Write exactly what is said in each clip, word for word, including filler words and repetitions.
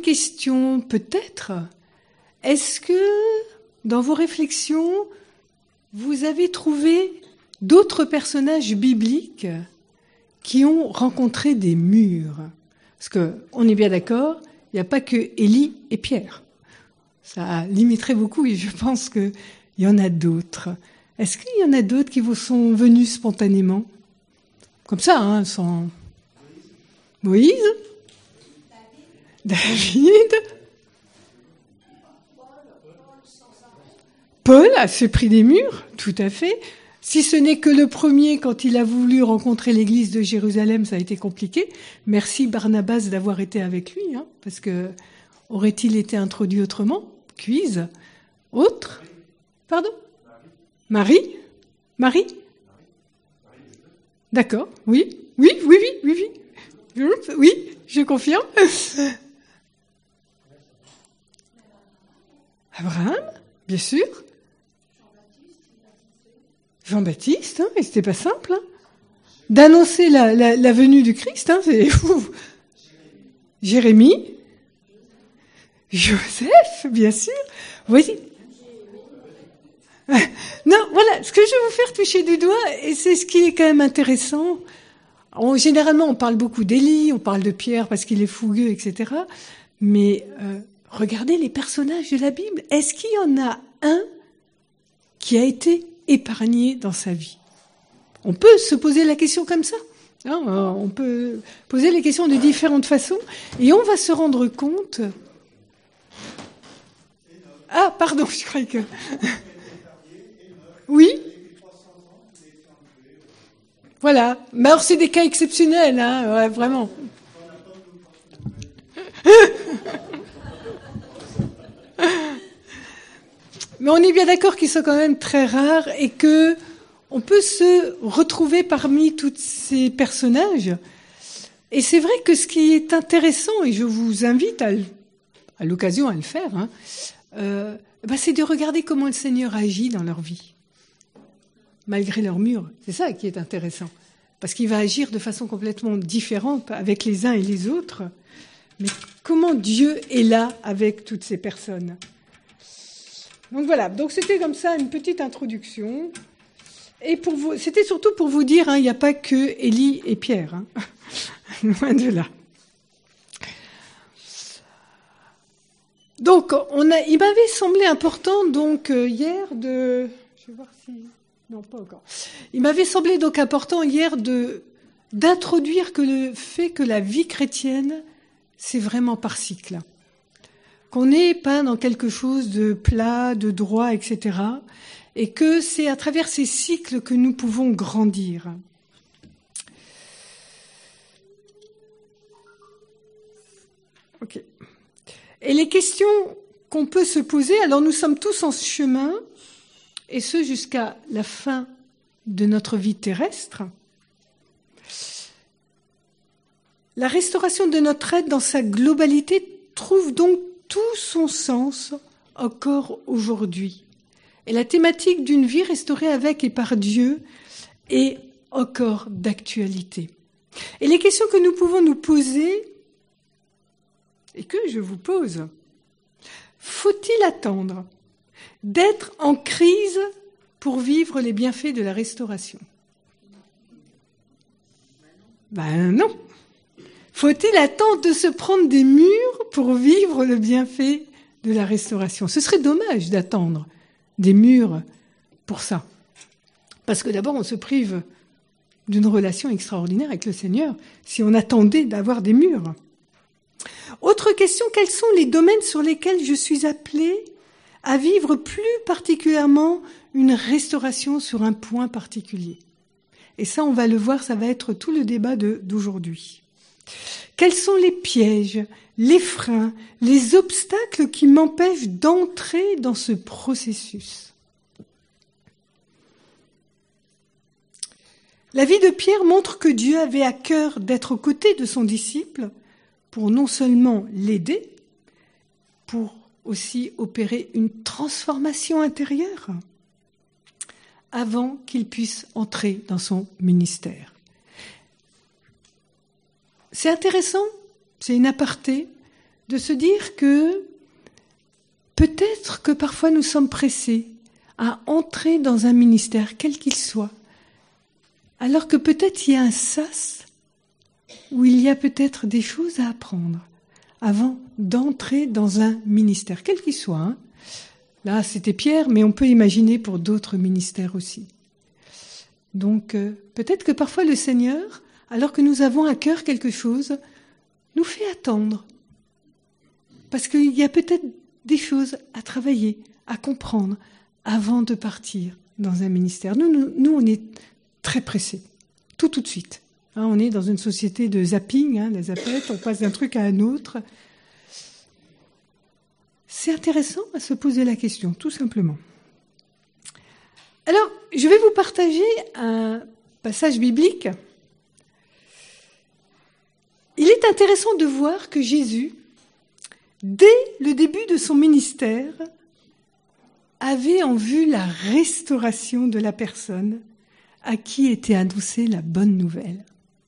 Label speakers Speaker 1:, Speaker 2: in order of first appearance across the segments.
Speaker 1: question peut-être. Est-ce que dans vos réflexions, vous avez trouvé d'autres personnages bibliques qui ont rencontré des murs? Parce qu'on est bien d'accord, il n'y a pas que Élie et Pierre. Ça limiterait beaucoup et je pense qu'il y en a d'autres. Est-ce qu'il y en a d'autres qui vous sont venus spontanément? Comme ça, hein, sans... Moïse, David, Paul a se pris des murs, tout à fait. Si ce n'est que le premier, quand il a voulu rencontrer l'église de Jérusalem, ça a été compliqué. Merci Barnabas d'avoir été avec lui, hein, parce que aurait-il été introduit autrement? Quiz. Autre? Pardon? Marie? Marie? D'accord, oui. Oui, oui, oui, oui, oui. Oui, je confirme. Abraham, bien sûr. Jean-Baptiste, hein, et c'était pas simple, hein, d'annoncer la, la, la venue du Christ, hein, c'est fou. Jérémie, Joseph, bien sûr. Voici. Non, voilà, ce que je vais vous faire toucher du doigt, et c'est ce qui est quand même intéressant. On, généralement, on parle beaucoup d'Élie, on parle de Pierre parce qu'il est fougueux, et cetera. Mais euh, regardez les personnages de la Bible. Est-ce qu'il y en a un qui a été épargné dans sa vie? On peut se poser la question comme ça. Hein, on peut poser les questions de différentes façons et on va se rendre compte... Ah, pardon, je croyais que... Oui. Voilà. Mais alors, c'est des cas exceptionnels, hein, ouais, vraiment. Mais on est bien d'accord qu'ils sont quand même très rares et que on peut se retrouver parmi tous ces personnages. Et c'est vrai que ce qui est intéressant, et je vous invite à, à l'occasion à le faire, hein, euh, bah c'est de regarder comment le Seigneur agit dans leur vie, malgré leurs murs. C'est ça qui est intéressant. Parce qu'il va agir de façon complètement différente avec les uns et les autres. Mais comment Dieu est là avec toutes ces personnes? Donc voilà, donc c'était comme ça une petite introduction. Et pour vous, c'était surtout pour vous dire, hein, il n'y a pas que Élie et Pierre, hein. Loin de là. Donc, on a, il m'avait semblé important donc euh, hier de, je vais voir si, non pas encore. Il m'avait semblé donc important hier de d'introduire que le fait que la vie chrétienne, c'est vraiment par cycle. Qu'on n'est pas dans quelque chose de plat, de droit, et cetera. Et que c'est à travers ces cycles que nous pouvons grandir. Ok. Et les questions qu'on peut se poser, alors nous sommes tous en chemin, et ce jusqu'à la fin de notre vie terrestre. La restauration de notre être dans sa globalité trouve donc tout son sens encore aujourd'hui. Et la thématique d'une vie restaurée avec et par Dieu est encore d'actualité. Et les questions que nous pouvons nous poser, et que je vous pose, faut-il attendre d'être en crise pour vivre les bienfaits de la restauration? Ben non. Faut-il attendre de se prendre des murs pour vivre le bienfait de la restauration? Ce serait dommage d'attendre des murs pour ça. Parce que d'abord, on se prive d'une relation extraordinaire avec le Seigneur si on attendait d'avoir des murs. Autre question, quels sont les domaines sur lesquels je suis appelée à vivre plus particulièrement une restauration sur un point particulier? Et ça, on va le voir, ça va être tout le débat de, d'aujourd'hui. Quels sont les pièges, les freins, les obstacles qui m'empêchent d'entrer dans ce processus? La vie de Pierre montre que Dieu avait à cœur d'être aux côtés de son disciple pour non seulement l'aider, pour aussi opérer une transformation intérieure avant qu'il puisse entrer dans son ministère. C'est intéressant, c'est une aparté, de se dire que peut-être que parfois nous sommes pressés à entrer dans un ministère, quel qu'il soit, alors que peut-être il y a un sas où il y a peut-être des choses à apprendre avant d'entrer dans un ministère, quel qu'il soit. Hein. Là, c'était Pierre, mais on peut imaginer pour d'autres ministères aussi. Donc, euh, peut-être que parfois le Seigneur, alors que nous avons à cœur quelque chose, nous fait attendre. Parce qu'il y a peut-être des choses à travailler, à comprendre, avant de partir dans un ministère. Nous, nous, nous on est très pressés, tout tout de suite. Hein, on est dans une société de zapping, hein, la zappette, on passe d'un truc à un autre. C'est intéressant à se poser la question, tout simplement. Alors, je vais vous partager un passage biblique. Il est intéressant de voir que Jésus, dès le début de son ministère, avait en vue la restauration de la personne à qui était annoncée la bonne nouvelle.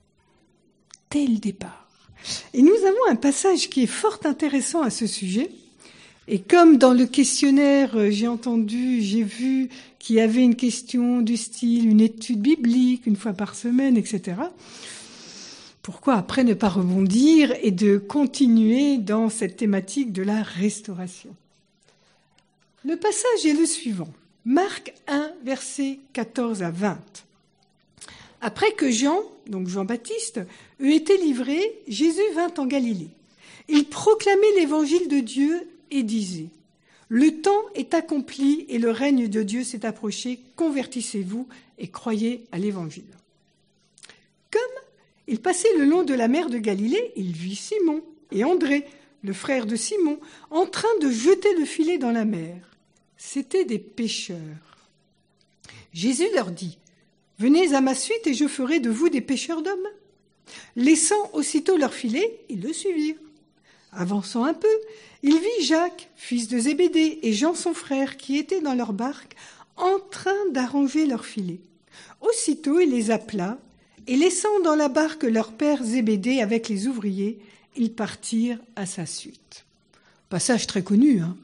Speaker 1: Dès le départ. Et nous avons un passage qui est fort intéressant à ce sujet. Et comme dans le questionnaire, j'ai entendu, j'ai vu qu'il y avait une question du style, une étude biblique, une fois par semaine, et cetera. Pourquoi après ne pas rebondir et de continuer dans cette thématique de la restauration? Le passage est le suivant. Marc un, versets quatorze à vingt. Après que Jean, donc Jean-Baptiste, eut été livré, Jésus vint en Galilée. Il proclamait l'évangile de Dieu et disait « Le temps est accompli et le règne de Dieu s'est approché, convertissez-vous et croyez à l'évangile. » Comme il passait le long de la mer de Galilée, il vit Simon et André, le frère de Simon, en train de jeter le filet dans la mer. C'étaient des pêcheurs. Jésus leur dit « Venez à ma suite et je ferai de vous des pêcheurs d'hommes. » Laissant aussitôt leur filet, ils le suivirent. Avançant un peu, il vit Jacques, fils de Zébédée, et Jean son frère, qui étaient dans leur barque, en train d'arranger leur filet. Aussitôt il les appela, et laissant dans la barque leur père Zébédée avec les ouvriers, ils partirent à sa suite. Passage très connu, hein.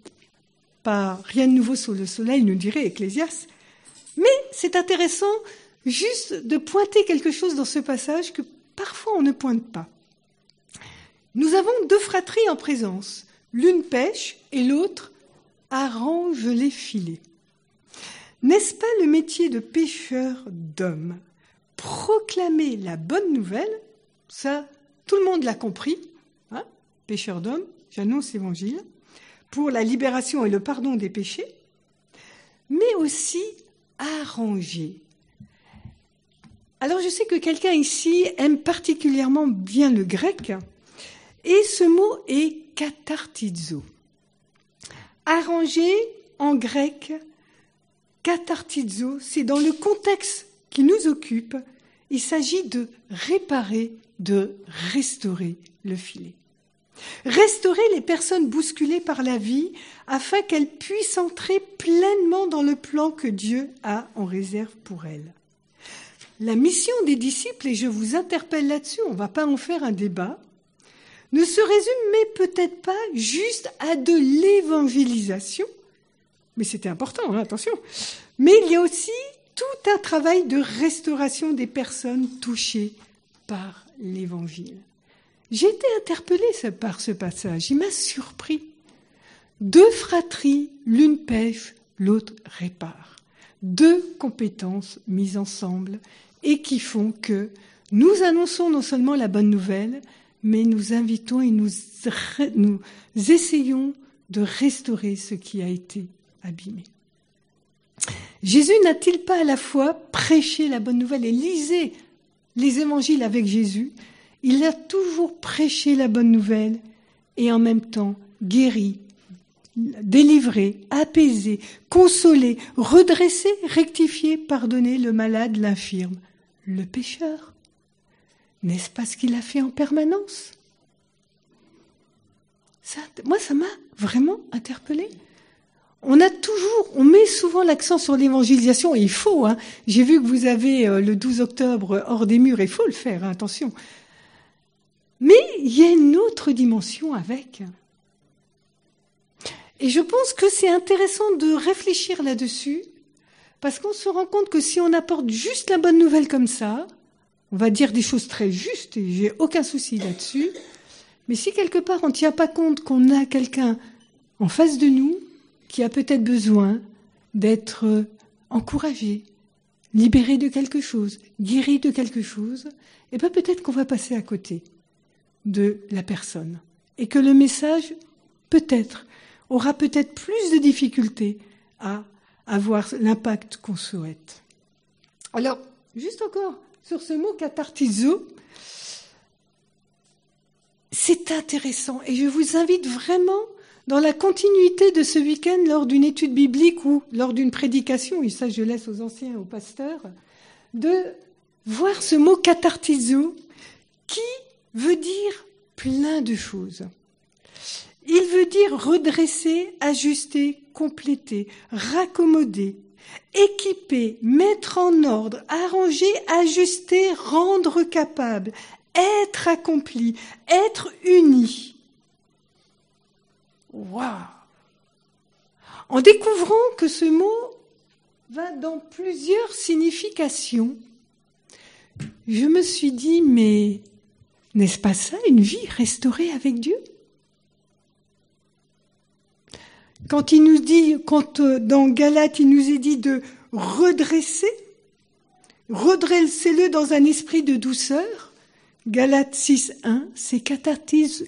Speaker 1: Pas rien de nouveau sous le soleil, nous dirait Ecclésias. Mais c'est intéressant juste de pointer quelque chose dans ce passage que parfois on ne pointe pas. Nous avons deux fratries en présence. L'une pêche et l'autre arrange les filets. N'est-ce pas le métier de pêcheur d'hommes? Proclamer la bonne nouvelle, ça, tout le monde l'a compris, hein, pêcheur d'hommes, j'annonce l'évangile, pour la libération et le pardon des péchés, mais aussi arranger. Alors je sais que quelqu'un ici aime particulièrement bien le grec, et ce mot est kathartizo. Arranger en grec, kathartizo, c'est dans le contexte qui nous occupe, il s'agit de réparer, de restaurer le filet. Restaurer les personnes bousculées par la vie afin qu'elles puissent entrer pleinement dans le plan que Dieu a en réserve pour elles. La mission des disciples, et je vous interpelle là-dessus, on ne va pas en faire un débat, ne se résume mais peut-être pas juste à de l'évangélisation, mais c'était important, hein, attention, mais il y a aussi tout un travail de restauration des personnes touchées par l'évangile. J'ai été interpellée par ce passage, il m'a surpris. Deux fratries, l'une pêche, l'autre répare. Deux compétences mises ensemble et qui font que nous annonçons non seulement la bonne nouvelle, mais nous invitons et nous, nous essayons de restaurer ce qui a été abîmé. Jésus n'a-t-il pas à la fois prêché la bonne nouvelle et lisez les évangiles avec Jésus? Il a toujours prêché la bonne nouvelle et en même temps guéri, délivré, apaisé, consolé, redressé, rectifié, pardonné le malade, l'infirme, le pécheur. N'est-ce pas ce qu'il a fait en permanence? Ça, moi, ça m'a vraiment interpellée. On a toujours, on met souvent l'accent sur l'évangélisation, et il faut, hein. J'ai vu que vous avez euh, le douze octobre hors des murs, il faut le faire, hein, attention. Mais il y a une autre dimension avec. Et je pense que c'est intéressant de réfléchir là-dessus, parce qu'on se rend compte que si on apporte juste la bonne nouvelle comme ça, on va dire des choses très justes, et j'ai aucun souci là-dessus, mais si quelque part on ne tient pas compte qu'on a quelqu'un en face de nous qui a peut-être besoin d'être encouragé, libéré de quelque chose, guéri de quelque chose, et bien peut-être qu'on va passer à côté de la personne. Et que le message, peut-être, aura peut-être plus de difficultés à avoir l'impact qu'on souhaite. Alors, juste encore, sur ce mot cathartizo, c'est intéressant et je vous invite vraiment, dans la continuité de ce week-end, lors d'une étude biblique ou lors d'une prédication, et ça je laisse aux anciens et aux pasteurs, de voir ce mot cathartizo qui veut dire plein de choses. Il veut dire redresser, ajuster, compléter, raccommoder, équiper, mettre en ordre, arranger, ajuster, rendre capable, être accompli, être uni. Waouh! En découvrant que ce mot va dans plusieurs significations, je me suis dit, mais n'est-ce pas ça, une vie restaurée avec Dieu? Quand il nous dit, quand dans Galates, il nous est dit de redresser, redressez-le dans un esprit de douceur. Galates six, un, c'est cathartizo.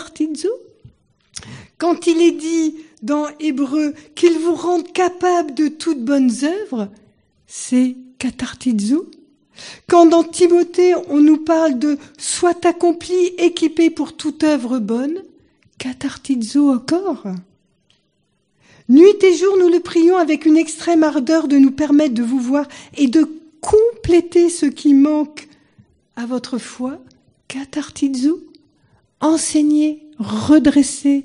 Speaker 1: Quand il est dit dans Hébreux qu'il vous rende capable de toutes bonnes œuvres, c'est cathartizo. Quand dans Timothée, on nous parle de « soit accompli, équipé pour toute œuvre bonne », cathartizo encore. Nuit et jour, nous le prions avec une extrême ardeur de nous permettre de vous voir et de compléter ce qui manque à votre foi, cathartizo, enseigner, redresser.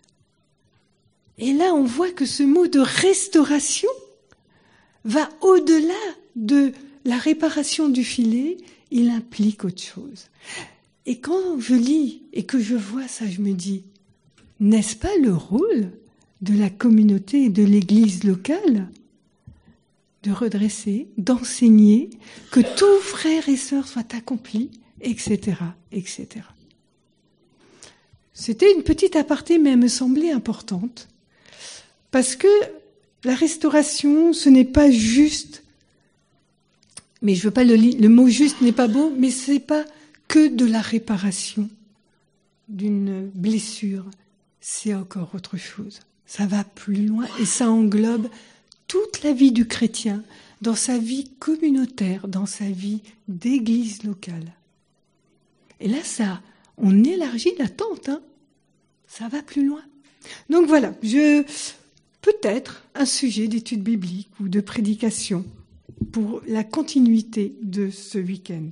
Speaker 1: Et là, on voit que ce mot de restauration va au-delà de la réparation du filet, il implique autre chose. Et quand je lis et que je vois ça, je me dis, n'est-ce pas le rôle de la communauté et de l'Église locale de redresser, d'enseigner, que tous frères et sœurs soient accomplis, et cetera, et cetera. C'était une petite aparté, mais elle me semblait importante, parce que la restauration, ce n'est pas juste, mais je veux pas le lire, le mot juste n'est pas beau, mais c'est pas que de la réparation d'une blessure, c'est encore autre chose. Ça va plus loin et ça englobe toute la vie du chrétien, dans sa vie communautaire, dans sa vie d'église locale. Et là, ça, on élargit la tente, hein. Ça va plus loin. Donc voilà, je peut-être un sujet d'étude biblique ou de prédication pour la continuité de ce week-end.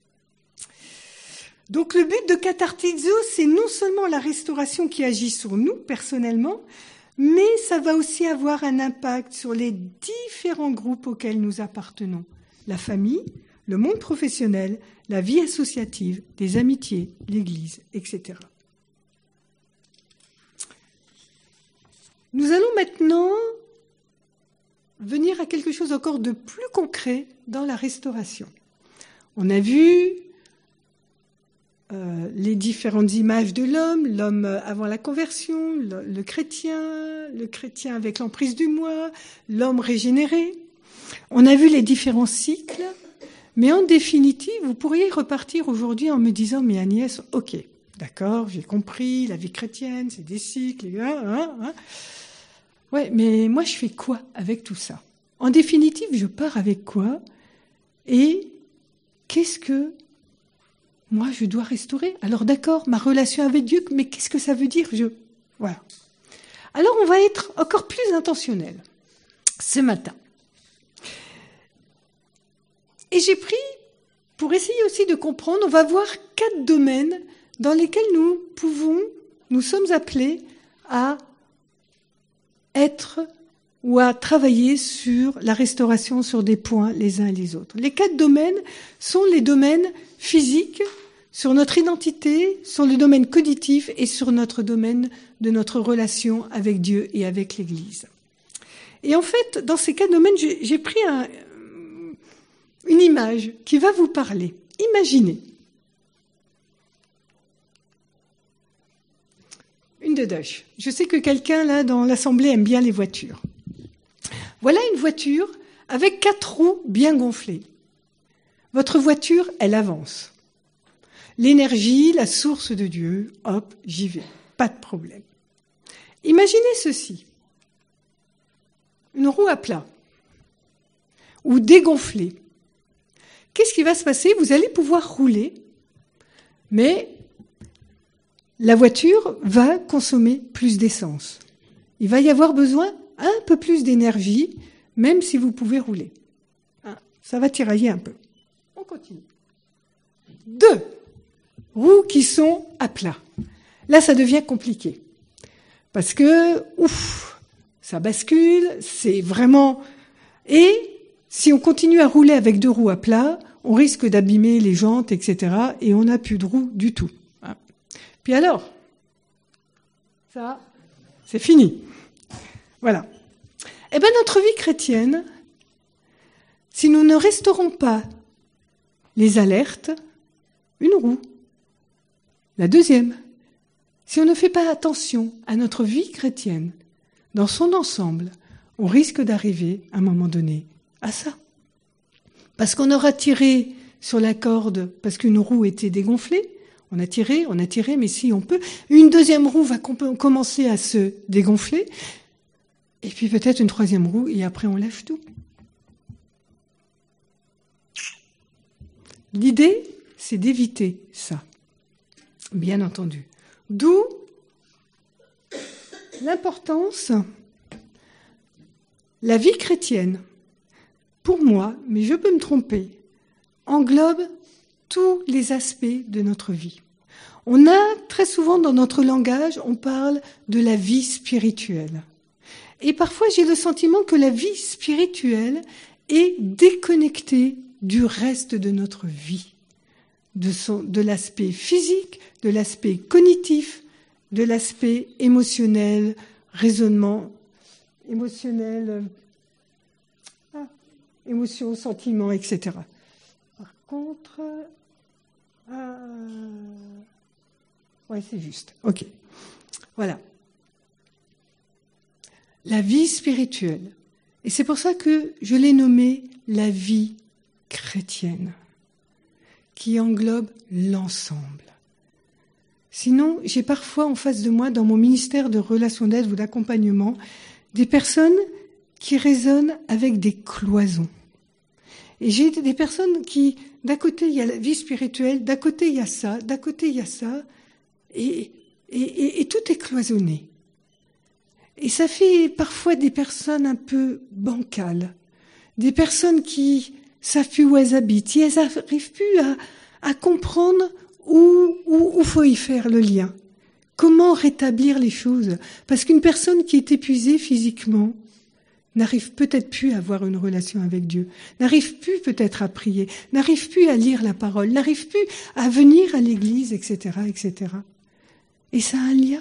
Speaker 1: Donc le but de Cathartizo, c'est non seulement la restauration qui agit sur nous personnellement, mais ça va aussi avoir un impact sur les différents groupes auxquels nous appartenons. La famille, le monde professionnel, la vie associative, les amitiés, l'Église, et cetera. Nous allons maintenant venir à quelque chose encore de plus concret dans la restauration. On a vu euh, les différentes images de l'homme, l'homme avant la conversion, le, le chrétien, le chrétien avec l'emprise du moi, l'homme régénéré. On a vu les différents cycles, mais en définitive, vous pourriez repartir aujourd'hui en me disant, mais Agnès, ok, d'accord, j'ai compris, la vie chrétienne, c'est des cycles, hein, hein, hein. Ouais, mais moi, je fais quoi avec tout ça? En définitive, je pars avec quoi? Et qu'est-ce que moi, je dois restaurer? Alors d'accord, ma relation avec Dieu, mais qu'est-ce que ça veut dire? Je... Voilà. Alors, on va être encore plus intentionnel ce matin. Et j'ai pris, pour essayer aussi de comprendre, on va voir quatre domaines dans lesquels nous pouvons, nous sommes appelés à être ou à travailler sur la restauration sur des points les uns et les autres. Les quatre domaines sont les domaines physiques, sur notre identité, sur le domaine cognitif et sur notre domaine de notre relation avec Dieu et avec l'Église. Et en fait, dans ces quatre domaines, j'ai, j'ai pris un, une image qui va vous parler. Imaginez une dedoche. Je sais que quelqu'un là dans l'assemblée aime bien les voitures. Voilà une voiture avec quatre roues bien gonflées. Votre voiture, elle avance. L'énergie, la source de Dieu, hop, j'y vais, pas de problème. Imaginez ceci. Une roue à plat ou dégonflée. Qu'est-ce qui va se passer? Vous allez pouvoir rouler, mais la voiture va consommer plus d'essence. Il va y avoir besoin un peu plus d'énergie, même si vous pouvez rouler. Ça va tirailler un peu. On continue. Deux roues qui sont à plat. Là, ça devient compliqué. Parce que, ouf, ça bascule, c'est vraiment... Et si on continue à rouler avec deux roues à plat, on risque d'abîmer les jantes, et cetera. Et on n'a plus de roues du tout. Puis alors, ça, c'est fini. Voilà. Eh bien, notre vie chrétienne, si nous ne restaurons pas les alertes, une roue. La deuxième, si on ne fait pas attention à notre vie chrétienne, dans son ensemble, on risque d'arriver, à un moment donné, à ça. Parce qu'on aura tiré sur la corde, parce qu'une roue était dégonflée, on a tiré, on a tiré, mais si on peut, une deuxième roue va comp- commencer à se dégonfler, et puis peut-être une troisième roue, et après on lève tout. L'idée, c'est d'éviter ça, bien entendu. D'où l'importance, la vie chrétienne, pour moi, mais je peux me tromper, englobe tous les aspects de notre vie. On a, très souvent dans notre langage, on parle de la vie spirituelle. Et parfois, j'ai le sentiment que la vie spirituelle est déconnectée du reste de notre vie, de, son, de l'aspect physique, de l'aspect cognitif, de l'aspect émotionnel, raisonnement émotionnel, ah, émotion, sentiment, et cetera. Par contre, euh, ouais, c'est juste. Ok, voilà. La vie spirituelle. Et c'est pour ça que je l'ai nommée la vie chrétienne, qui englobe l'ensemble. Sinon, j'ai parfois en face de moi, dans mon ministère de relations d'aide ou d'accompagnement, des personnes qui raisonnent avec des cloisons. Et j'ai des personnes qui, d'un côté, il y a la vie spirituelle, d'un côté, il y a ça, d'un côté, il y a ça, et, et, et, et tout est cloisonné. Et ça fait parfois des personnes un peu bancales, des personnes qui savent plus où elles habitent, elles n'arrivent plus à, à comprendre où, où, où faut y faire le lien. Comment rétablir les choses? Parce qu'une personne qui est épuisée physiquement n'arrive peut-être plus à avoir une relation avec Dieu, n'arrive plus peut-être à prier, n'arrive plus à lire la parole, n'arrive plus à venir à l'église, et cetera, et cetera. Et ça a un lien.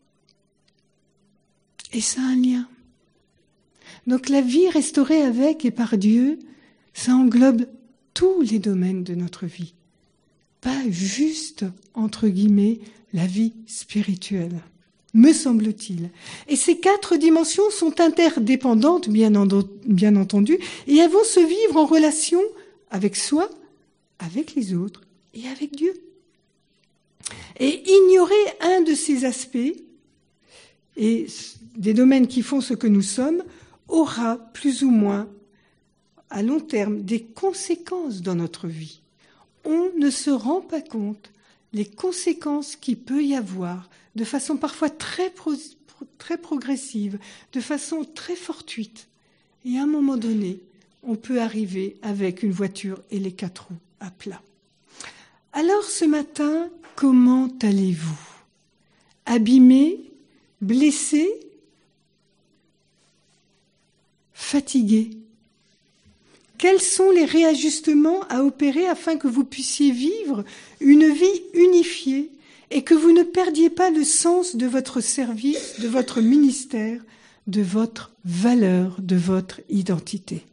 Speaker 1: Et ça a un lien. Donc la vie restaurée avec et par Dieu, ça englobe tous les domaines de notre vie. Pas juste, entre guillemets, la vie spirituelle, me semble-t-il. Et ces quatre dimensions sont interdépendantes, bien, en, bien entendu, et elles vont se vivre en relation avec soi, avec les autres et avec Dieu. Et ignorer un de ces aspects, et des domaines qui font ce que nous sommes, aura plus ou moins, à long terme, des conséquences dans notre vie. On ne se rend pas compte les conséquences qu'il peut y avoir de façon parfois très, pro, très progressive, de façon très fortuite. Et à un moment donné, on peut arriver avec une voiture et les quatre roues à plat. Alors ce matin, comment allez-vous? Abîmé, blessé, fatigué? Quels sont les réajustements à opérer afin que vous puissiez vivre une vie unifiée et que vous ne perdiez pas le sens de votre service, de votre ministère, de votre valeur, de votre identité?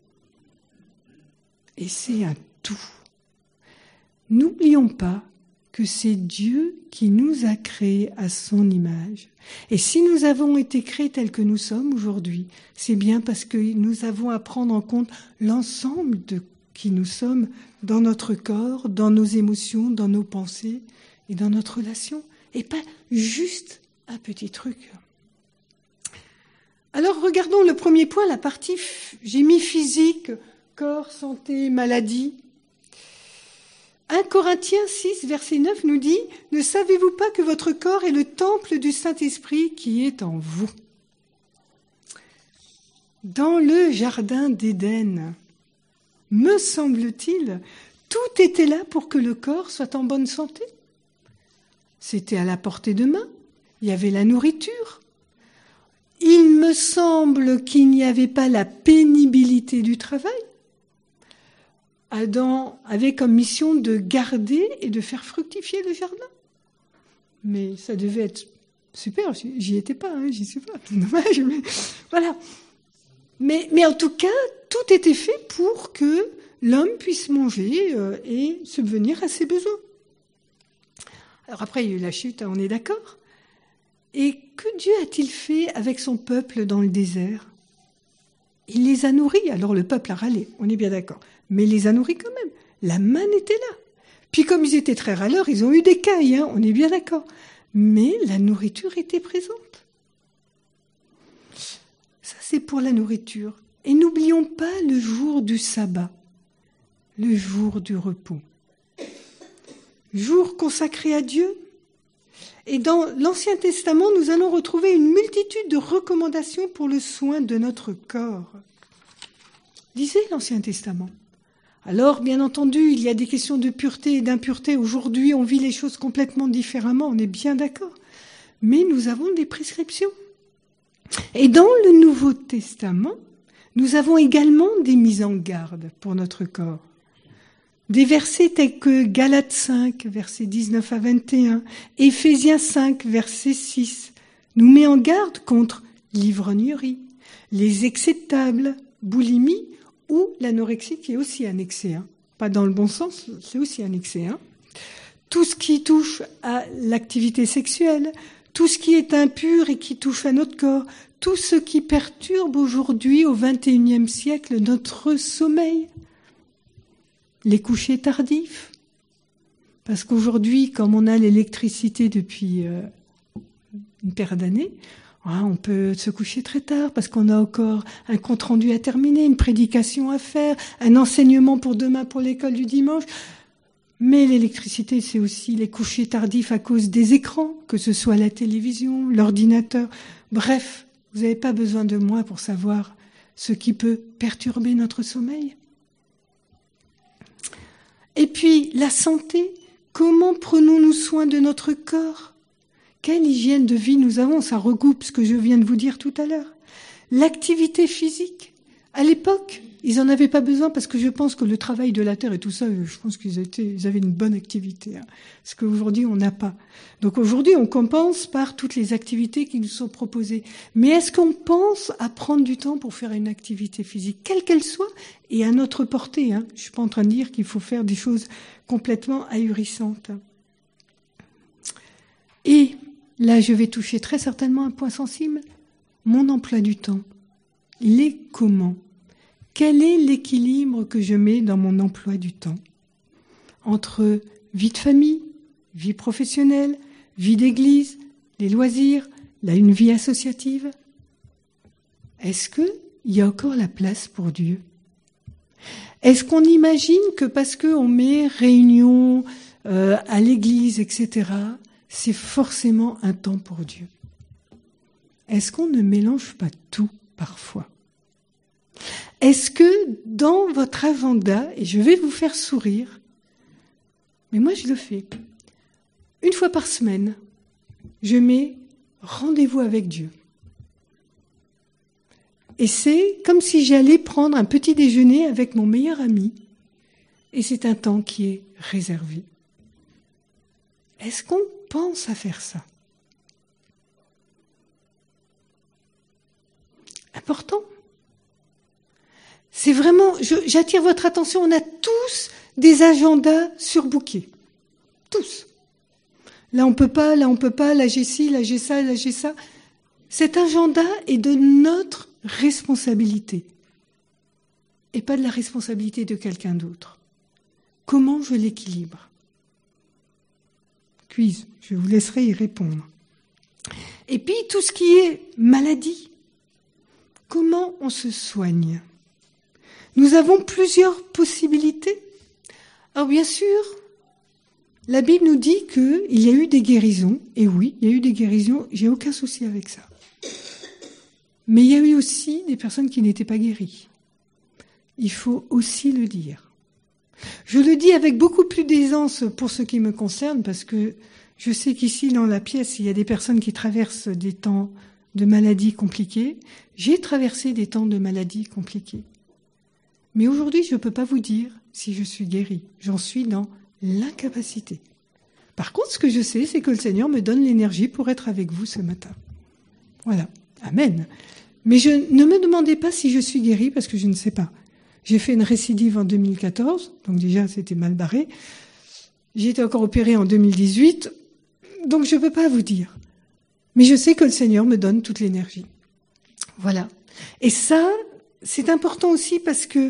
Speaker 1: Et c'est un tout. N'oublions pas que c'est Dieu qui nous a créés à son image. Et si nous avons été créés tels que nous sommes aujourd'hui, c'est bien parce que nous avons à prendre en compte l'ensemble de qui nous sommes dans notre corps, dans nos émotions, dans nos pensées et dans notre relation, et pas juste un petit truc. Alors regardons le premier point, la partie, j'ai mis physique, corps, santé, maladie. un Corinthiens six, verset neuf nous dit « Ne savez-vous pas que votre corps est le temple du Saint-Esprit qui est en vous ?» Dans le jardin d'Éden, me semble-t-il, tout était là pour que le corps soit en bonne santé. C'était à la portée de main, il y avait la nourriture. Il me semble qu'il n'y avait pas la pénibilité du travail. Adam avait comme mission de garder et de faire fructifier le jardin. Mais ça devait être super, j'y étais pas, hein, j'y suis pas, c'est dommage, mais voilà. Mais, mais en tout cas, tout était fait pour que l'homme puisse manger euh, et subvenir à ses besoins. Alors après, il y a eu la chute, on est d'accord. Et que Dieu a-t-il fait avec son peuple dans le désert? Il les a nourris. Alors le peuple a râlé, on est bien d'accord. Mais il les a nourris quand même. La manne était là. Puis comme ils étaient très râleurs, ils ont eu des cailles, hein, on est bien d'accord. Mais la nourriture était présente. Ça, c'est pour la nourriture. Et n'oublions pas le jour du sabbat, le jour du repos. Jour consacré à Dieu. Et dans l'Ancien Testament, nous allons retrouver une multitude de recommandations pour le soin de notre corps. Lisez l'Ancien Testament. Alors, bien entendu, il y a des questions de pureté et d'impureté. Aujourd'hui, on vit les choses complètement différemment, on est bien d'accord. Mais nous avons des prescriptions. Et dans le Nouveau Testament, nous avons également des mises en garde pour notre corps. Des versets tels que Galates cinq, versets dix-neuf à vingt et un, Éphésiens cinq, verset six, nous met en garde contre l'ivrognerie, les excès de table, boulimie ou l'anorexie qui est aussi annexée. Hein. Pas dans le bon sens, c'est aussi annexé. Hein. Tout ce qui touche à l'activité sexuelle, tout ce qui est impur et qui touche à notre corps, tout ce qui perturbe aujourd'hui au vingt et unième siècle notre sommeil. Les couchers tardifs, parce qu'aujourd'hui, comme on a l'électricité depuis euh, une paire d'années, hein, on peut se coucher très tard parce qu'on a encore un compte-rendu à terminer, une prédication à faire, un enseignement pour demain pour l'école du dimanche. Mais l'électricité, c'est aussi les couchers tardifs à cause des écrans, que ce soit la télévision, l'ordinateur. Bref, vous n'avez pas besoin de moi pour savoir ce qui peut perturber notre sommeil. Et puis, la santé, comment prenons-nous soin de notre corps? Quelle hygiène de vie nous avons? Ça regroupe ce que je viens de vous dire tout à l'heure. L'activité physique. À l'époque, ils n'en avaient pas besoin parce que je pense que le travail de la terre et tout ça, je pense qu'ils étaient, ils avaient une bonne activité. Hein, ce qu'aujourd'hui, on n'a pas. Donc aujourd'hui, on compense par toutes les activités qui nous sont proposées. Mais est-ce qu'on pense à prendre du temps pour faire une activité physique, quelle qu'elle soit, et à notre portée, hein? Je ne suis pas en train de dire qu'il faut faire des choses complètement ahurissantes. Et là, je vais toucher très certainement un point sensible. Mon emploi du temps, il est comment? Quel est l'équilibre que je mets dans mon emploi du temps entre vie de famille, vie professionnelle, vie d'église, les loisirs, là, une vie associative? Est-ce qu'il y a encore la place pour Dieu? Est-ce qu'on imagine que parce qu'on met réunion euh, à l'église, et cetera, c'est forcément un temps pour Dieu? Est-ce qu'on ne mélange pas tout parfois? Est-ce que dans votre agenda, et je vais vous faire sourire, mais moi je le fais, une fois par semaine, je mets rendez-vous avec Dieu. Et c'est comme si j'allais prendre un petit déjeuner avec mon meilleur ami. Et c'est un temps qui est réservé. Est-ce qu'on pense à faire ça? Important. C'est vraiment, je, j'attire votre attention, on a tous des agendas surbookés. Tous. Là on peut pas, là on peut pas, là j'ai ci, là j'ai ça, là j'ai ça. Cet agenda est de notre responsabilité et pas de la responsabilité de quelqu'un d'autre. Comment je l'équilibre? Quiz, je vous laisserai y répondre. Et puis tout ce qui est maladie. Comment on se soigne? Nous avons plusieurs possibilités. Alors bien sûr, la Bible nous dit qu'il y a eu des guérisons. Et oui, il y a eu des guérisons, j'ai aucun souci avec ça. Mais il y a eu aussi des personnes qui n'étaient pas guéries. Il faut aussi le dire. Je le dis avec beaucoup plus d'aisance pour ce qui me concerne, parce que je sais qu'ici, dans la pièce, il y a des personnes qui traversent des temps de maladies compliquées. J'ai traversé des temps de maladies compliquées. Mais aujourd'hui, je ne peux pas vous dire si je suis guérie. J'en suis dans l'incapacité. Par contre, ce que je sais, c'est que le Seigneur me donne l'énergie pour être avec vous ce matin. Voilà. Amen. Mais je ne me demandez pas si je suis guérie, parce que je ne sais pas. J'ai fait une récidive en deux mille quatorze, donc déjà c'était mal barré. J'ai été encore opérée en deux mille dix-huit, donc je ne peux pas vous dire. Mais je sais que le Seigneur me donne toute l'énergie. Voilà. Et ça, c'est important aussi parce que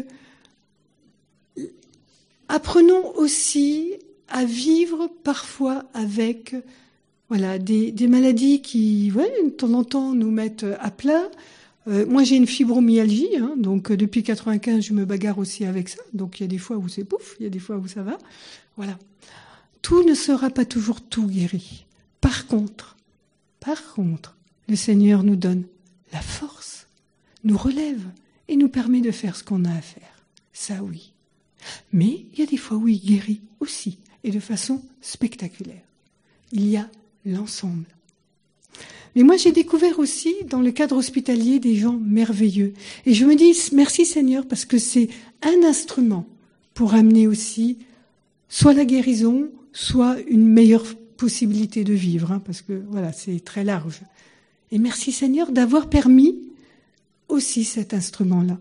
Speaker 1: apprenons aussi à vivre parfois avec voilà, des, des maladies qui, ouais, de temps en temps, nous mettent à plat. Euh, moi, j'ai une fibromyalgie, hein, donc euh, depuis quatre-vingt-quinze, je me bagarre aussi avec ça. Donc il y a des fois où c'est pouf, il y a des fois où ça va. Voilà. Tout ne sera pas toujours tout guéri. Par contre, par contre, le Seigneur nous donne la force, nous relève et nous permet de faire ce qu'on a à faire. Ça, oui. Mais il y a des fois où il guérit aussi, et de façon spectaculaire. Il y a l'ensemble. Mais moi, j'ai découvert aussi, dans le cadre hospitalier, des gens merveilleux. Et je me dis, merci Seigneur, parce que c'est un instrument pour amener aussi soit la guérison, soit une meilleure possibilité de vivre, hein, parce que voilà, c'est très large. Et merci Seigneur d'avoir permis aussi cet instrument-là.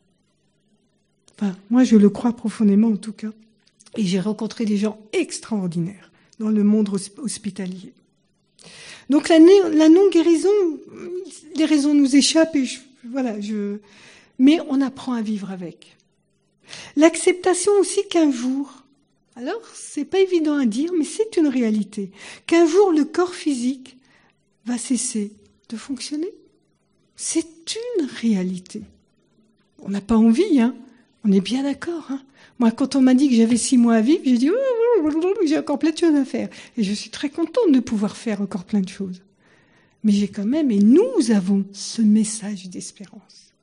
Speaker 1: Enfin, moi, je le crois profondément, en tout cas. Et j'ai rencontré des gens extraordinaires dans le monde hospitalier. Donc la, la non-guérison, les raisons nous échappent, et je, voilà, je, mais on apprend à vivre avec. L'acceptation aussi qu'un jour, alors c'est pas évident à dire, mais c'est une réalité, qu'un jour le corps physique va cesser de fonctionner. C'est une réalité. On n'a pas envie, hein. On est bien d'accord, hein. Moi, quand on m'a dit que j'avais six mois à vivre, j'ai dit oh, j'ai encore plein de choses à faire. Et je suis très contente de pouvoir faire encore plein de choses. Mais j'ai quand même, et nous avons ce message d'espérance.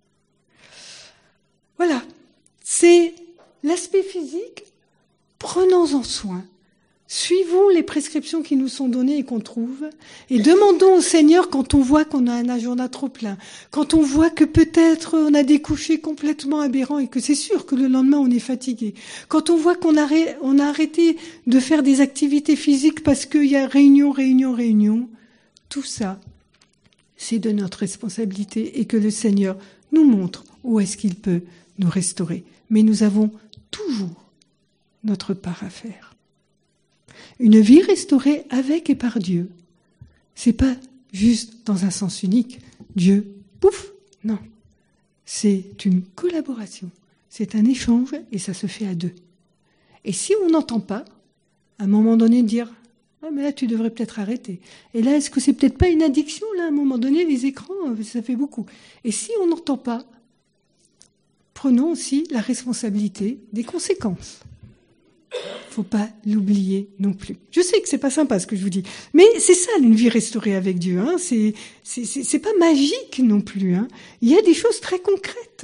Speaker 1: Voilà. C'est l'aspect physique. Prenons-en soin. Suivons les prescriptions qui nous sont données et qu'on trouve, et demandons au Seigneur quand on voit qu'on a un agenda trop plein, quand on voit que peut-être on a des couchers complètement aberrants et que c'est sûr que le lendemain on est fatigué, quand on voit qu'on a, ré, on a arrêté de faire des activités physiques parce qu'il y a réunion, réunion, réunion, tout ça, c'est de notre responsabilité et que le Seigneur nous montre où est-ce qu'il peut nous restaurer. Mais nous avons toujours notre part à faire. Une vie restaurée avec et par Dieu, c'est pas juste dans un sens unique. Dieu, pouf, non. C'est une collaboration, c'est un échange et ça se fait à deux. Et si on n'entend pas, à un moment donné dire « Ah mais là tu devrais peut-être arrêter ». Et là, est-ce que c'est peut-être pas une addiction là, à un moment donné, les écrans, ça fait beaucoup. Et si on n'entend pas, prenons aussi la responsabilité des conséquences. Faut pas l'oublier non plus. Je sais que c'est pas sympa ce que je vous dis, mais c'est ça une vie restaurée avec Dieu. Hein. C'est, c'est, c'est, c'est pas magique non plus. Hein. Il y a des choses très concrètes.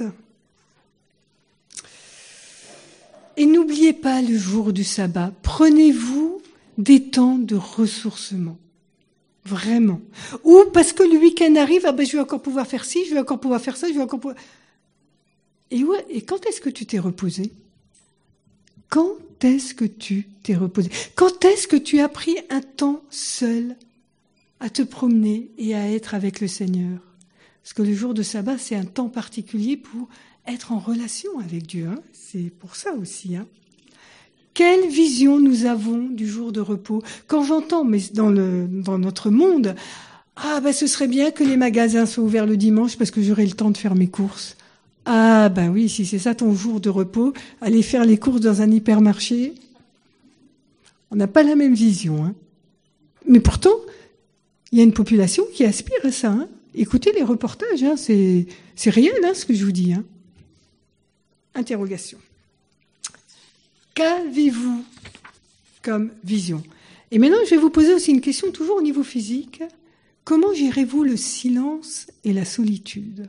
Speaker 1: Et n'oubliez pas le jour du sabbat. Prenez-vous des temps de ressourcement. Vraiment. Ou parce que le week-end arrive, ah ben je vais encore pouvoir faire ci, je vais encore pouvoir faire ça, je vais encore pouvoir... Et, ouais, et quand est-ce que tu t'es reposé? Quand est-ce que tu t'es reposé? Quand est-ce que tu as pris un temps seul à te promener et à être avec le Seigneur? Parce que le jour de sabbat, c'est un temps particulier pour être en relation avec Dieu. Hein. C'est pour ça aussi. Hein. Quelle vision nous avons du jour de repos? Quand j'entends, mais dans, le, dans notre monde, ah ben ce serait bien que les magasins soient ouverts le dimanche parce que j'aurai le temps de faire mes courses. Ah ben oui, si c'est ça ton jour de repos, aller faire les courses dans un hypermarché, on n'a pas la même vision. Hein. Mais pourtant, il y a une population qui aspire à ça. Hein. Écoutez les reportages, hein, c'est, c'est réel hein, ce que je vous dis. Hein. Interrogation. Qu'avez-vous comme vision? Et maintenant, je vais vous poser aussi une question, toujours au niveau physique. Comment gérez-vous le silence et la solitude?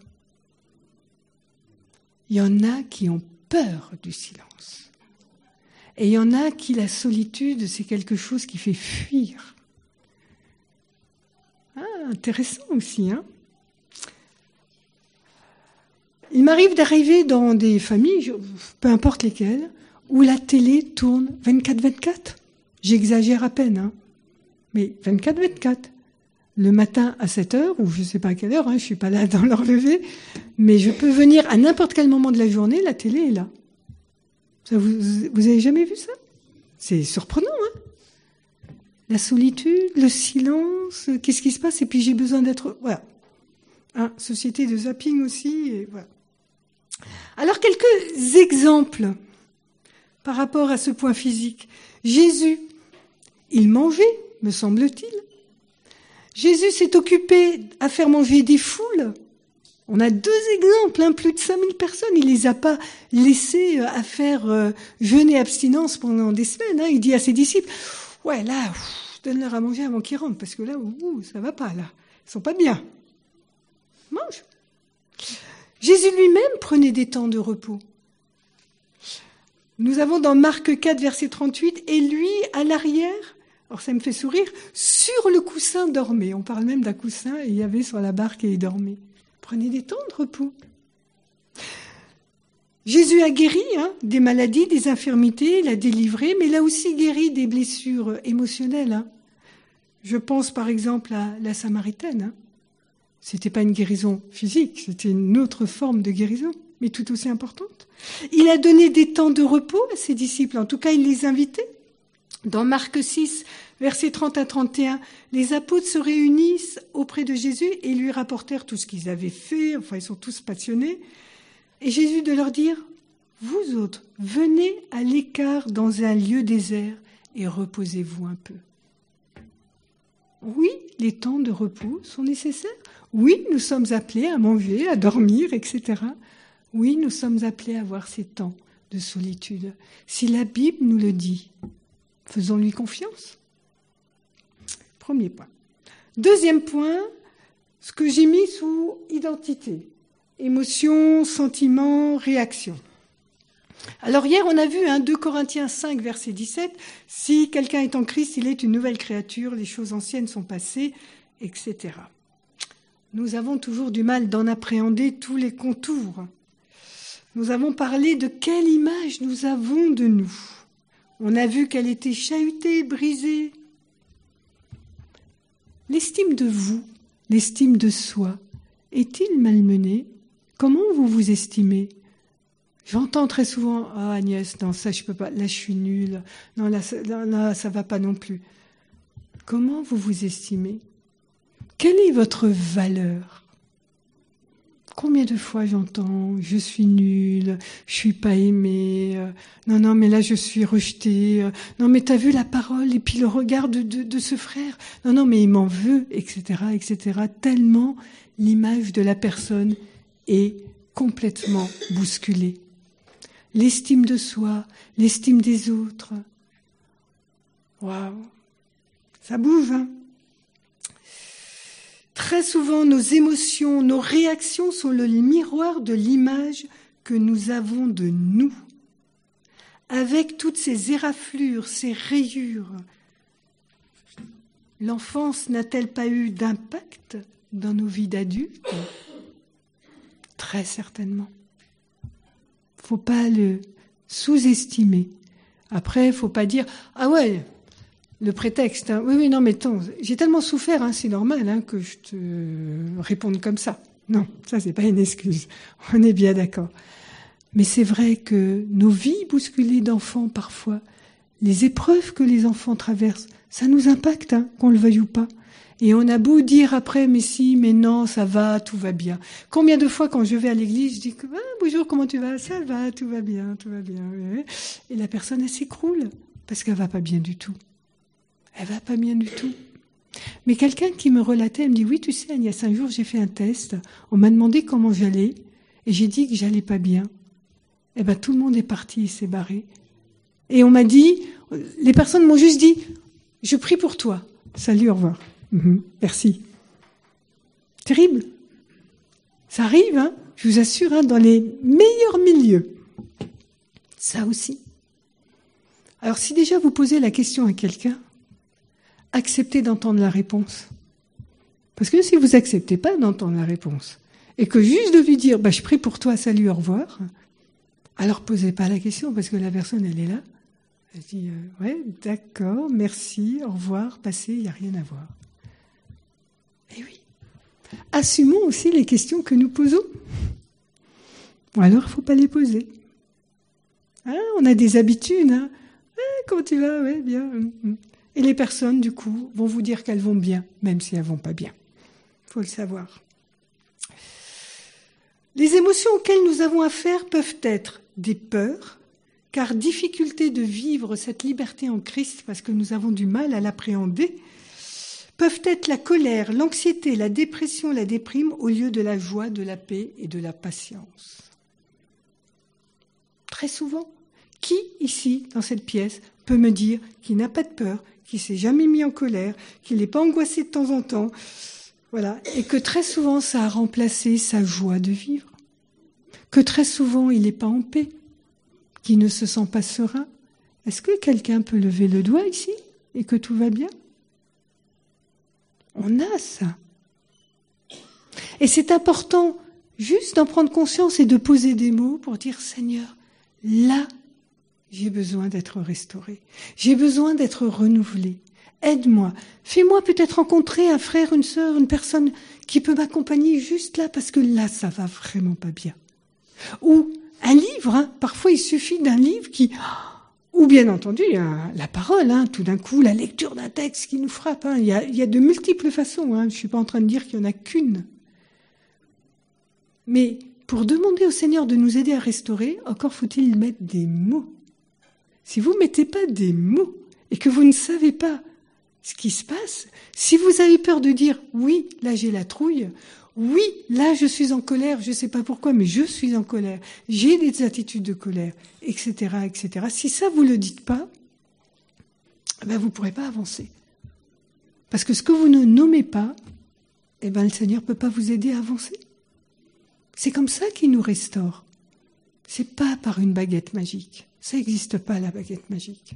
Speaker 1: Il y en a qui ont peur du silence. Et il y en a qui, la solitude, c'est quelque chose qui fait fuir. Ah, intéressant aussi, hein? Il m'arrive d'arriver dans des familles, peu importe lesquelles, où la télé tourne vingt-quatre vingt-quatre. J'exagère à peine, hein. Mais vingt-quatre vingt-quatre. Le matin à sept heures, ou je ne sais pas à quelle heure, hein, je ne suis pas là dans leur lever, mais je peux venir à n'importe quel moment de la journée, la télé est là. Ça, vous, vous avez jamais vu ça? C'est surprenant, hein? La solitude, le silence, qu'est-ce qui se passe? Et puis j'ai besoin d'être... Voilà. Hein, société de zapping aussi, et voilà. Alors, quelques exemples par rapport à ce point physique. Jésus, il mangeait, me semble-t-il. Jésus s'est occupé à faire manger des foules. On a deux exemples, hein, plus de cinq mille personnes. Il les a pas laissés à faire euh, jeûne et abstinence pendant des semaines. Hein. Il dit à ses disciples, ouais, là, ouf, donne-leur à manger avant qu'ils rentrent, parce que là, ouh, ça va pas, là. Ils sont pas bien. Mange. Jésus lui-même prenait des temps de repos. Nous avons dans Marc quatre, verset trente-huit, et lui, à l'arrière, alors ça me fait sourire, sur le coussin dormait. On parle même d'un coussin, et il y avait sur la barque et il dormait. Prenez des temps de repos. Jésus a guéri hein, des maladies, des infirmités, il a délivré, mais il a aussi guéri des blessures émotionnelles. Hein. Je pense par exemple à la Samaritaine. Hein. C'était pas une guérison physique, c'était une autre forme de guérison, mais tout aussi importante. Il a donné des temps de repos à ses disciples, en tout cas il les invitait. Dans Marc six, versets trente à trente et un, les apôtres se réunissent auprès de Jésus et lui rapportèrent tout ce qu'ils avaient fait, enfin ils sont tous passionnés. Et Jésus de leur dire, vous autres, venez à l'écart dans un lieu désert et reposez-vous un peu. Oui, les temps de repos sont nécessaires. Oui, nous sommes appelés à manger, à dormir, et cetera. Oui, nous sommes appelés à avoir ces temps de solitude. Si la Bible nous le dit, faisons-lui confiance. Premier point. Deuxième point, ce que j'ai mis sous identité. Émotion, sentiment, réaction. Alors hier, on a vu hein, deux Corinthiens cinq, verset dix-sept, « Si quelqu'un est en Christ, il est une nouvelle créature, les choses anciennes sont passées, et cetera » Nous avons toujours du mal d'en appréhender tous les contours. Nous avons parlé de quelle image nous avons de nous. On a vu qu'elle était chahutée, brisée. L'estime de vous, l'estime de soi, est-il malmenée? Comment vous vous estimez? J'entends très souvent, ah Agnès, non ça je peux pas, là je suis nulle, non là, là, là ça va pas non plus. Comment vous vous estimez? Quelle est votre valeur? Combien de fois j'entends, je suis nulle, je suis pas aimée, euh, non, non, mais là je suis rejetée, euh, non, mais t'as vu la parole et puis le regard de, de, de ce frère, non, non, mais il m'en veut, et cetera, et cetera. Tellement l'image de la personne est complètement bousculée. L'estime de soi, l'estime des autres. Waouh, ça bouge, hein? Très souvent, nos émotions, nos réactions sont le miroir de l'image que nous avons de nous. Avec toutes ces éraflures, ces rayures, l'enfance n'a-t-elle pas eu d'impact dans nos vies d'adultes? Très certainement. Faut pas le sous-estimer. Après, faut pas dire « Ah ouais, le prétexte, hein. Oui, oui, non, mais attends, j'ai tellement souffert, hein, c'est normal hein, que je te réponde comme ça. » Non, ça, c'est pas une excuse. On est bien d'accord. Mais c'est vrai que nos vies bousculées d'enfants, parfois, les épreuves que les enfants traversent, ça nous impacte, hein, qu'on le veuille ou pas. Et on a beau dire après, mais si, mais non, ça va, tout va bien. Combien de fois, quand je vais à l'église, je dis que, ah, bonjour, comment tu vas? Ça va, tout va bien, tout va bien. Et la personne, elle s'écroule, parce qu'elle va pas bien du tout. Elle va pas bien du tout. Mais quelqu'un qui me relatait, elle me dit, oui, tu sais, Agnès, un jour, j'ai fait un test, on m'a demandé comment j'allais, et j'ai dit que j'allais pas bien. Eh ben, tout le monde est parti et s'est barré. Et on m'a dit, les personnes m'ont juste dit, je prie pour toi. Salut, au revoir. Mmh, merci. Terrible. Ça arrive, hein, je vous assure, hein, dans les meilleurs milieux. Ça aussi. Alors, si déjà vous posez la question à quelqu'un, acceptez d'entendre la réponse. Parce que si vous n'acceptez pas d'entendre la réponse, et que juste de lui dire, bah, je prie pour toi, salut, au revoir, alors posez pas la question, parce que la personne, elle est là. Elle dit, euh, ouais, d'accord, merci, au revoir, passez, il n'y a rien à voir. Eh oui. Assumons aussi les questions que nous posons. Ou alors, il ne faut pas les poser. Hein, on a des habitudes. Hein. Ah, comment tu vas? Ouais, bien. Et les personnes, du coup, vont vous dire qu'elles vont bien, même si elles ne vont pas bien. Il faut le savoir. Les émotions auxquelles nous avons affaire peuvent être des peurs, car difficulté de vivre cette liberté en Christ, parce que nous avons du mal à l'appréhender, peuvent être la colère, l'anxiété, la dépression, la déprime, au lieu de la joie, de la paix et de la patience. Très souvent, qui ici, dans cette pièce, peut me dire qu'il n'a pas de peur, qu'il ne s'est jamais mis en colère, qu'il n'est pas angoissé de temps en temps, voilà, et que très souvent, ça a remplacé sa joie de vivre, que très souvent, il n'est pas en paix, qu'il ne se sent pas serein. Est-ce que quelqu'un peut lever le doigt ici et que tout va bien? On a ça. Et c'est important juste d'en prendre conscience et de poser des mots pour dire, Seigneur, là, j'ai besoin d'être restauré. J'ai besoin d'être renouvelé. Aide-moi. Fais-moi peut-être rencontrer un frère, une sœur, une personne qui peut m'accompagner juste là, parce que là, ça va vraiment pas bien. Ou un livre, hein. Parfois il suffit d'un livre qui... Ou bien entendu, hein, la parole, hein, tout d'un coup, la lecture d'un texte qui nous frappe. Hein. Il y a, il y a de multiples façons, hein. Je ne suis pas en train de dire qu'il n'y en a qu'une. Mais pour demander au Seigneur de nous aider à restaurer, encore faut-il mettre des mots. Si vous ne mettez pas des mots et que vous ne savez pas ce qui se passe, si vous avez peur de dire « oui, là j'ai la trouille », oui, là je suis en colère, je ne sais pas pourquoi, mais je suis en colère, j'ai des attitudes de colère, et cetera, et cetera. Si ça, vous ne le dites pas, ben, vous ne pourrez pas avancer. Parce que ce que vous ne nommez pas, eh ben, le Seigneur ne peut pas vous aider à avancer. C'est comme ça qu'il nous restaure. Ce n'est pas par une baguette magique. Ça n'existe pas, la baguette magique.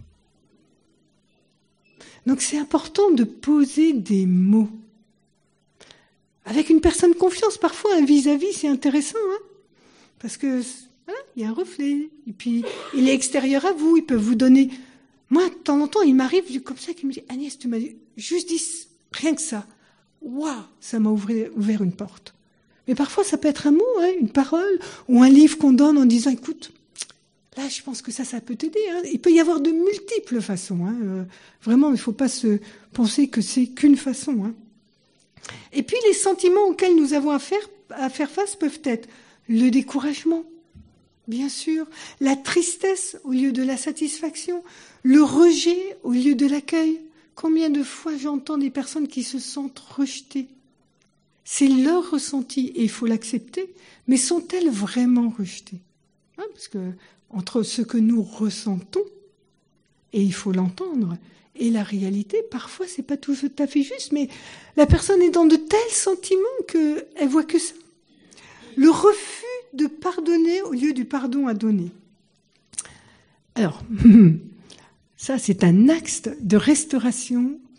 Speaker 1: Donc c'est important de poser des mots. Avec une personne de confiance, parfois un vis-à-vis, c'est intéressant, hein, parce que voilà, il y a un reflet, et puis il est extérieur à vous, il peut vous donner... Moi, de temps en temps, il m'arrive comme ça qu'il me dit « Agnès, tu m'as juste dit rien que ça. Waouh, ça m'a ouvert, ouvert une porte. » Mais parfois, ça peut être un mot, hein, une parole, ou un livre qu'on donne en disant « Écoute, là, je pense que ça, ça peut t'aider. Hein. » Il peut y avoir de multiples façons. Hein. Euh, vraiment, il ne faut pas se penser que c'est qu'une façon, hein. Et puis les sentiments auxquels nous avons à faire, à faire face peuvent être le découragement, bien sûr, la tristesse au lieu de la satisfaction, le rejet au lieu de l'accueil. Combien de fois j'entends des personnes qui se sentent rejetées? C'est leur ressenti et il faut l'accepter, mais sont-elles vraiment rejetées? Hein, parce que entre ce que nous ressentons, et il faut l'entendre, et la réalité, parfois, c'est pas tout à fait juste, mais la personne est dans de tels sentiments qu'elle voit que ça. Le refus de pardonner au lieu du pardon à donner. Alors, ça, c'est un axe de restauration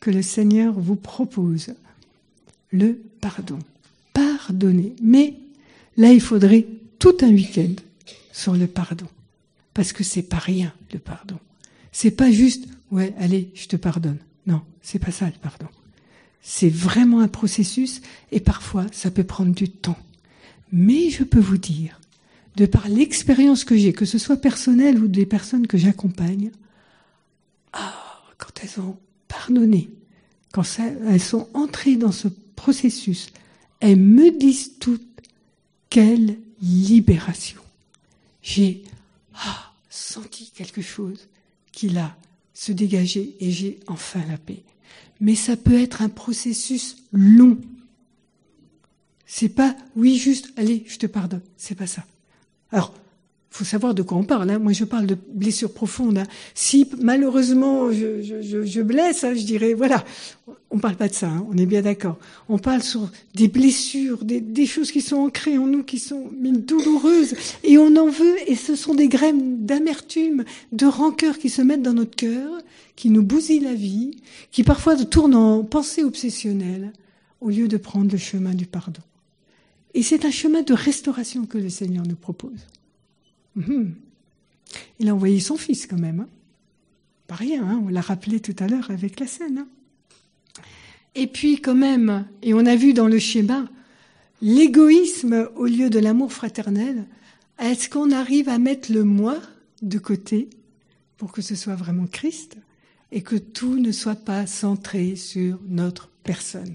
Speaker 1: que le Seigneur vous propose, le pardon. Pardonner. Mais là, il faudrait tout un week-end sur le pardon. Parce que c'est pas rien, le pardon. C'est pas juste, ouais, allez, je te pardonne. Non, c'est pas ça, le pardon. C'est vraiment un processus et parfois, ça peut prendre du temps. Mais je peux vous dire, de par l'expérience que j'ai, que ce soit personnelle ou des personnes que j'accompagne, ah, quand elles ont pardonné, quand ça, elles sont entrées dans ce processus, elles me disent toutes, quelle libération. J'ai ah, senti quelque chose qui l'a se dégager et j'ai enfin la paix. Mais ça peut être un processus long. C'est pas, oui, juste, allez, je te pardonne. C'est pas ça. Alors, faut savoir de quoi on parle. Hein. Moi, je parle de blessures profondes. Hein. Si malheureusement je, je, je, je blesse, hein, je dirais, voilà, on parle pas de ça. Hein, on est bien d'accord. On parle sur des blessures, des, des choses qui sont ancrées en nous, qui sont mais douloureuses, et on en veut. Et ce sont des graines d'amertume, de rancœur qui se mettent dans notre cœur, qui nous bousillent la vie, qui parfois tournent en pensée obsessionnelle, au lieu de prendre le chemin du pardon. Et c'est un chemin de restauration que le Seigneur nous propose. Mmh. Il a envoyé son fils quand même. Hein. Pas rien, hein, on l'a rappelé tout à l'heure avec la scène. Hein. Et puis quand même, et on a vu dans le schéma, l'égoïsme au lieu de l'amour fraternel, est-ce qu'on arrive à mettre le moi de côté pour que ce soit vraiment Christ et que tout ne soit pas centré sur notre personne?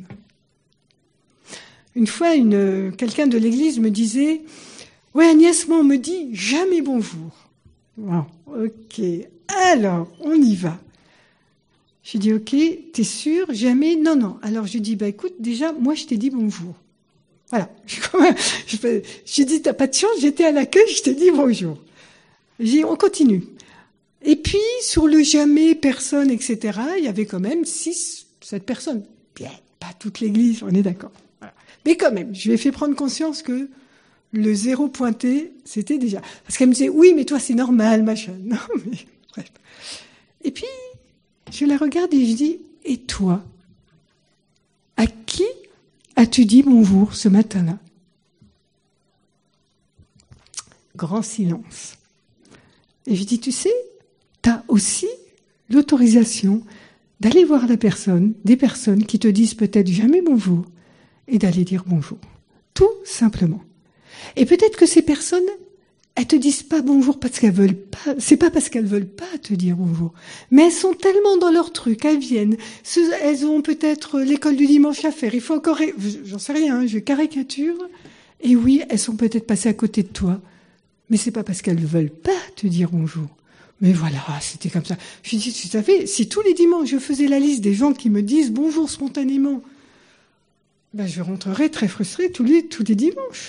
Speaker 1: Une fois, une, quelqu'un de l'église me disait « Ouais, Agnès, moi, on me dit jamais bonjour. » Bon, ok, alors, on y va. J'ai dit « Ok, t'es sûr? Jamais ?» Non, non. Alors, je dis « Bah écoute, déjà, moi, je t'ai dit bonjour. » Voilà. J'ai dit « T'as pas de chance, j'étais à l'accueil, je t'ai dit bonjour. » J'ai dit « On continue. » Et puis, sur le jamais, personne, et cetera, il y avait quand même six, sept personnes. Bien, pas toute l'église, on est d'accord. Voilà. Mais quand même, je lui ai fait prendre conscience que le zéro pointé, c'était déjà... Parce qu'elle me disait, oui, mais toi, c'est normal, machin. Non, mais bref. Et puis, je la regarde et je dis, et toi, à qui as-tu dit bonjour ce matin-là? Grand silence. Et je dis, tu sais, tu as aussi l'autorisation d'aller voir la personne, des personnes qui te disent peut-être jamais bonjour, et d'aller dire bonjour. Tout simplement. Et peut-être que ces personnes, elles te disent pas bonjour parce qu'elles veulent pas, c'est pas parce qu'elles veulent pas te dire bonjour, mais elles sont tellement dans leur truc, elles viennent, elles ont peut-être l'école du dimanche à faire, il faut encore, j'en sais rien, hein, je caricature, et oui, elles sont peut-être passées à côté de toi, mais c'est pas parce qu'elles veulent pas te dire bonjour. Mais voilà, c'était comme ça. Je dis, tu savais, si tous les dimanches je faisais la liste des gens qui me disent bonjour spontanément, ben je rentrerais très frustrée tous les, tous les dimanches.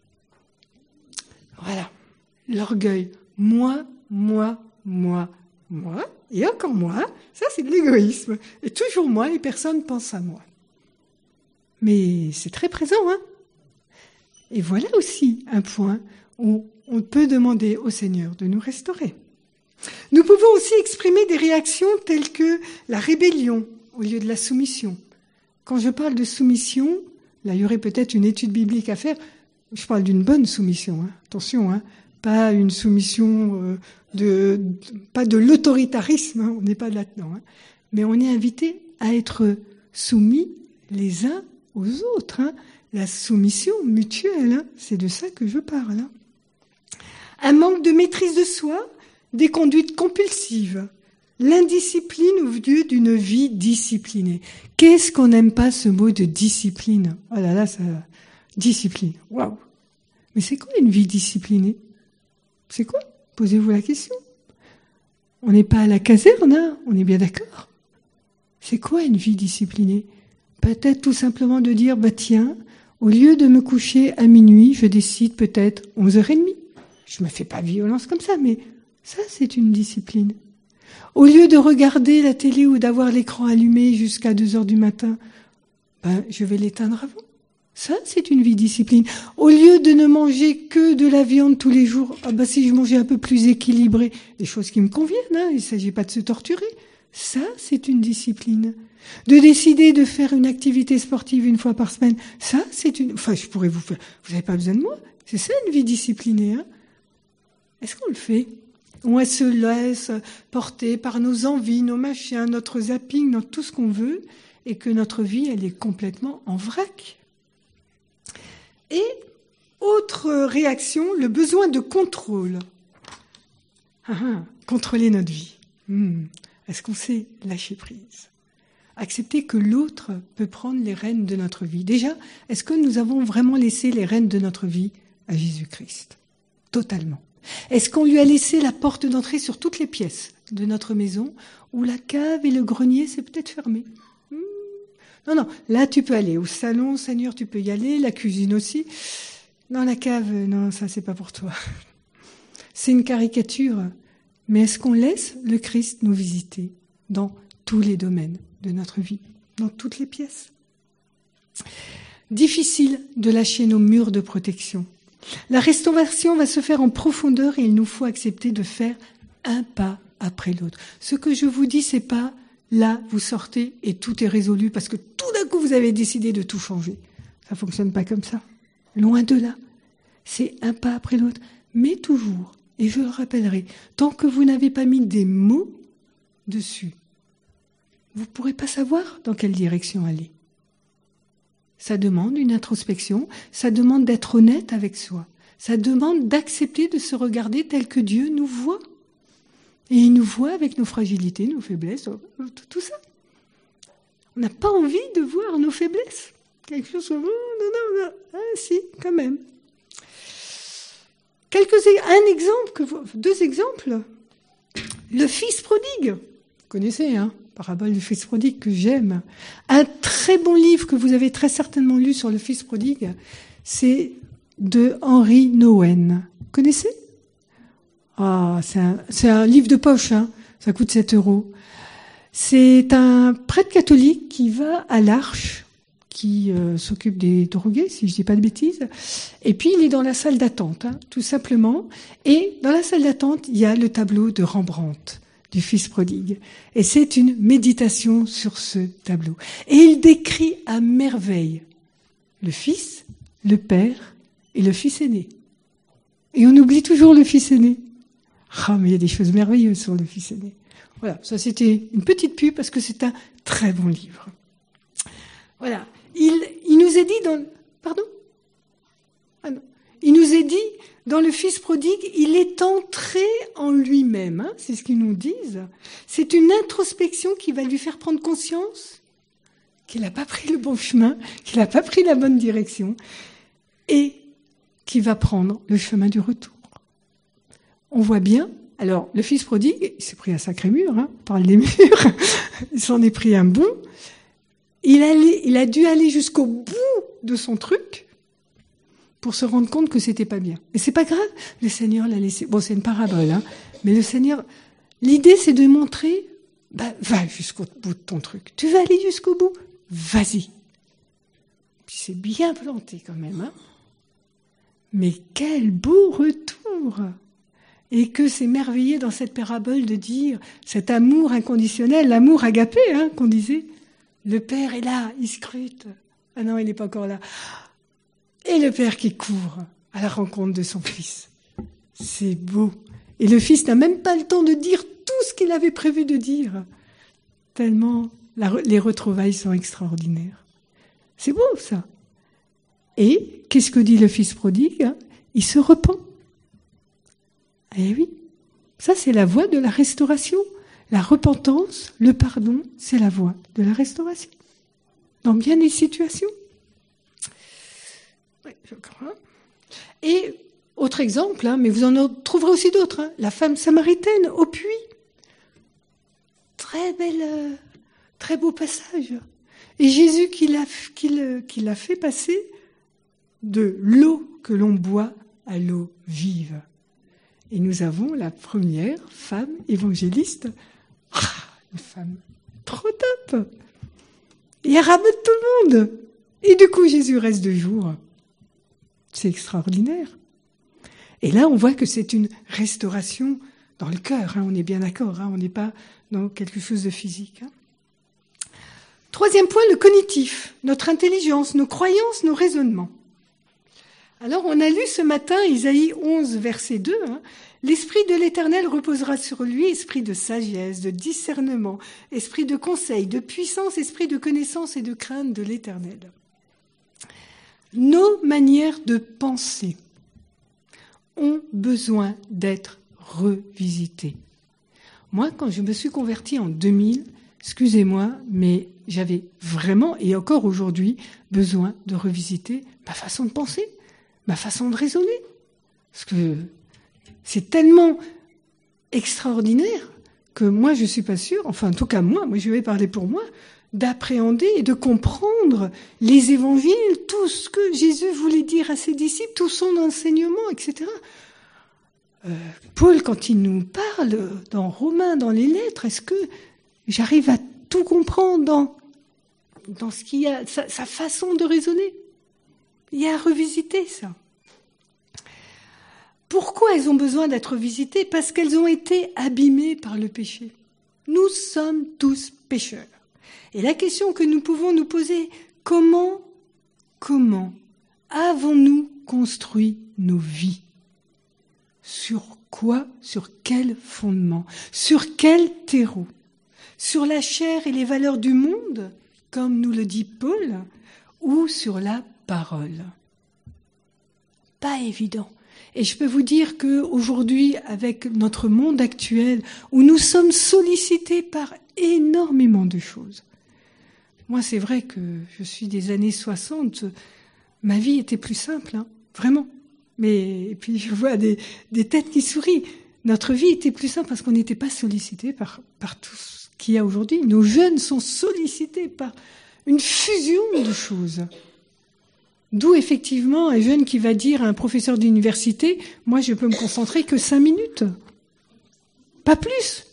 Speaker 1: Voilà, l'orgueil. Moi, moi, moi, moi, et encore moi, ça c'est de l'égoïsme. Et toujours moi, et personne pense à moi. Mais c'est très présent, hein. Et voilà aussi un point où on peut demander au Seigneur de nous restaurer. Nous pouvons aussi exprimer des réactions telles que la rébellion au lieu de la soumission. Quand je parle de soumission, là il y aurait peut-être une étude biblique à faire. Je parle d'une bonne soumission, hein. Attention, hein. Pas une soumission euh, de, de, pas de l'autoritarisme, hein. On n'est pas là-dedans, hein. Mais on est invité à être soumis les uns aux autres, hein. La soumission mutuelle, hein. C'est de ça que je parle. Hein. Un manque de maîtrise de soi, des conduites compulsives, l'indiscipline au lieu d'une vie disciplinée. Qu'est-ce qu'on n'aime pas ce mot de discipline? Oh là là, ça, discipline. Waouh! Mais c'est quoi une vie disciplinée? C'est quoi? Posez-vous la question. On n'est pas à la caserne, hein, on est bien d'accord. C'est quoi une vie disciplinée? Peut-être tout simplement de dire, bah tiens, au lieu de me coucher à minuit, je décide peut-être onze heures trente. Je me fais pas violence comme ça, mais ça, c'est une discipline. Au lieu de regarder la télé ou d'avoir l'écran allumé jusqu'à deux heures du matin, ben, je vais l'éteindre avant. Ça, c'est une vie discipline. Au lieu de ne manger que de la viande tous les jours, ah ben, si je mangeais un peu plus équilibré, des choses qui me conviennent, hein, il ne s'agit pas de se torturer. Ça, c'est une discipline. De décider de faire une activité sportive une fois par semaine, ça, c'est une... Enfin, je pourrais vous faire... Vous n'avez pas besoin de moi. C'est ça, une vie disciplinée. Hein. Est-ce qu'on le fait? On se laisse porter par nos envies, nos machins, notre zapping, notre tout ce qu'on veut, et que notre vie, elle est complètement en vrac. Et autre réaction, le besoin de contrôle. Ah, ah, contrôler notre vie. Hmm. Est-ce qu'on sait lâcher prise? Accepter que l'autre peut prendre les rênes de notre vie. Déjà, est-ce que nous avons vraiment laissé les rênes de notre vie à Jésus-Christ? Totalement. Est-ce qu'on lui a laissé la porte d'entrée sur toutes les pièces de notre maison, où la cave et le grenier, c'est peut-être fermé? hmm. Non, non, là tu peux aller. Au salon, Seigneur, tu peux y aller, la cuisine aussi. Dans la cave, non, ça c'est pas pour toi. C'est une caricature. Mais est-ce qu'on laisse le Christ nous visiter dans tous les domaines de notre vie, dans toutes les pièces? Difficile de lâcher nos murs de protection. La restauration va se faire en profondeur et il nous faut accepter de faire un pas après l'autre. Ce que je vous dis, c'est pas là, vous sortez et tout est résolu parce que tout d'un coup vous avez décidé de tout changer. Ça fonctionne pas comme ça. Loin de là. C'est un pas après l'autre. Mais toujours, et je le rappellerai, tant que vous n'avez pas mis des mots dessus, vous ne pourrez pas savoir dans quelle direction aller. Ça demande une introspection, ça demande d'être honnête avec soi, ça demande d'accepter de se regarder tel que Dieu nous voit. Et il nous voit avec nos fragilités, nos faiblesses, tout ça. On n'a pas envie de voir nos faiblesses. Quelque chose comme, oh, non, non, non, ah, si, quand même. Quelques, un exemple, que vous, deux exemples. Le fils prodigue. Vous connaissez, hein, parabole du fils prodigue que j'aime. Un très bon livre que vous avez très certainement lu sur le fils prodigue, c'est de Henry Nouwen. Vous connaissez? Ah, c'est un, c'est un livre de poche, hein, ça coûte sept euros. C'est un prêtre catholique qui va à l'Arche, qui euh, s'occupe des drogués, si je dis pas de bêtises. Et puis, il est dans la salle d'attente, hein, tout simplement. Et dans la salle d'attente, il y a le tableau de Rembrandt, du Fils prodigue. Et c'est une méditation sur ce tableau. Et il décrit à merveille le Fils, le Père et le Fils aîné. Et on oublie toujours le Fils aîné. Ah, mais il y a des choses merveilleuses sur le Fils aîné. Voilà, ça c'était une petite pub parce que c'est un très bon livre. Voilà. Il, il nous est dit dans... Pardon ? Ah non. Il nous est dit, dans le Fils prodigue, il est entré en lui-même. Hein, c'est ce qu'ils nous disent. C'est une introspection qui va lui faire prendre conscience qu'il n'a pas pris le bon chemin, qu'il n'a pas pris la bonne direction, et qui va prendre le chemin du retour. On voit bien... Alors, le Fils prodigue, il s'est pris un sacré mur, hein, on parle des murs, il s'en est pris un bon. Il, allait, il a dû aller jusqu'au bout de son truc pour se rendre compte que c'était pas bien. Et c'est pas grave, le Seigneur l'a laissé. Bon, c'est une parabole, hein, mais le Seigneur, l'idée c'est de montrer, bah, va jusqu'au bout de ton truc. Tu vas aller jusqu'au bout, vas-y. Puis c'est bien planté quand même, hein. Mais quel beau retour! Et que c'est merveilleux dans cette parabole de dire cet amour inconditionnel, l'amour agapé, hein, qu'on disait. Le Père est là, il scrute. Ah non, il n'est pas encore là. Et le Père qui court à la rencontre de son Fils. C'est beau. Et le Fils n'a même pas le temps de dire tout ce qu'il avait prévu de dire. Tellement la, les retrouvailles sont extraordinaires. C'est beau, ça. Et qu'est-ce que dit le Fils prodigue, hein? Il se repent. Eh oui, ça c'est la voie de la restauration. La repentance, le pardon, c'est la voie de la restauration. Dans bien des situations. Oui, je crois. Et autre exemple, hein, mais vous en trouverez aussi d'autres, hein, la femme samaritaine au puits. Très belle, euh, très beau passage. Et Jésus qui l'a, qui l'a, qui l'a fait passer de l'eau que l'on boit à l'eau vive. Et nous avons la première femme évangéliste. Ah, une femme trop top. Et elle ramène tout le monde. Et du coup, Jésus reste deux jours. C'est extraordinaire. Et là, on voit que c'est une restauration dans le cœur. Hein, on est bien d'accord. Hein, on n'est pas dans quelque chose de physique. Hein. Troisième point, le cognitif, notre intelligence, nos croyances, nos raisonnements. Alors, on a lu ce matin Isaïe onze, verset deux, hein, « L'Esprit de l'Éternel reposera sur lui, esprit de sagesse, de discernement, esprit de conseil, de puissance, esprit de connaissance et de crainte de l'Éternel. » Nos manières de penser ont besoin d'être revisitées. Moi, quand je me suis convertie en deux mille, excusez-moi, mais j'avais vraiment, et encore aujourd'hui, besoin de revisiter ma façon de penser, ma façon de raisonner. Parce que c'est tellement extraordinaire que moi, je ne suis pas sûre, enfin, en tout cas moi, moi je vais parler pour moi, d'appréhender et de comprendre les évangiles, tout ce que Jésus voulait dire à ses disciples, tout son enseignement, et cetera. Euh, Paul, quand il nous parle dans Romains, dans les lettres, est-ce que j'arrive à tout comprendre dans, dans ce qu'il y a, sa, sa façon de raisonner? Il y a à revisiter ça. Pourquoi elles ont besoin d'être visitées? Parce qu'elles ont été abîmées par le péché. Nous sommes tous pécheurs. Et la question que nous pouvons nous poser, comment, comment avons-nous construit nos vies? Sur quoi? Sur quel fondement? Sur quel terreau? Sur la chair et les valeurs du monde, comme nous le dit Paul, ou sur la parole? Pas évident. Et je peux vous dire qu'aujourd'hui, avec notre monde actuel, où nous sommes sollicités par énormément de choses. Moi, c'est vrai que je suis des années soixante, ma vie était plus simple, hein, vraiment. Mais et puis je vois des, des têtes qui sourient. Notre vie était plus simple parce qu'on n'était pas sollicités par, par tout ce qu'il y a aujourd'hui. Nos jeunes sont sollicités par une fusion de choses. D'où effectivement un jeune qui va dire à un professeur d'université, moi je peux me concentrer que cinq minutes, pas plus.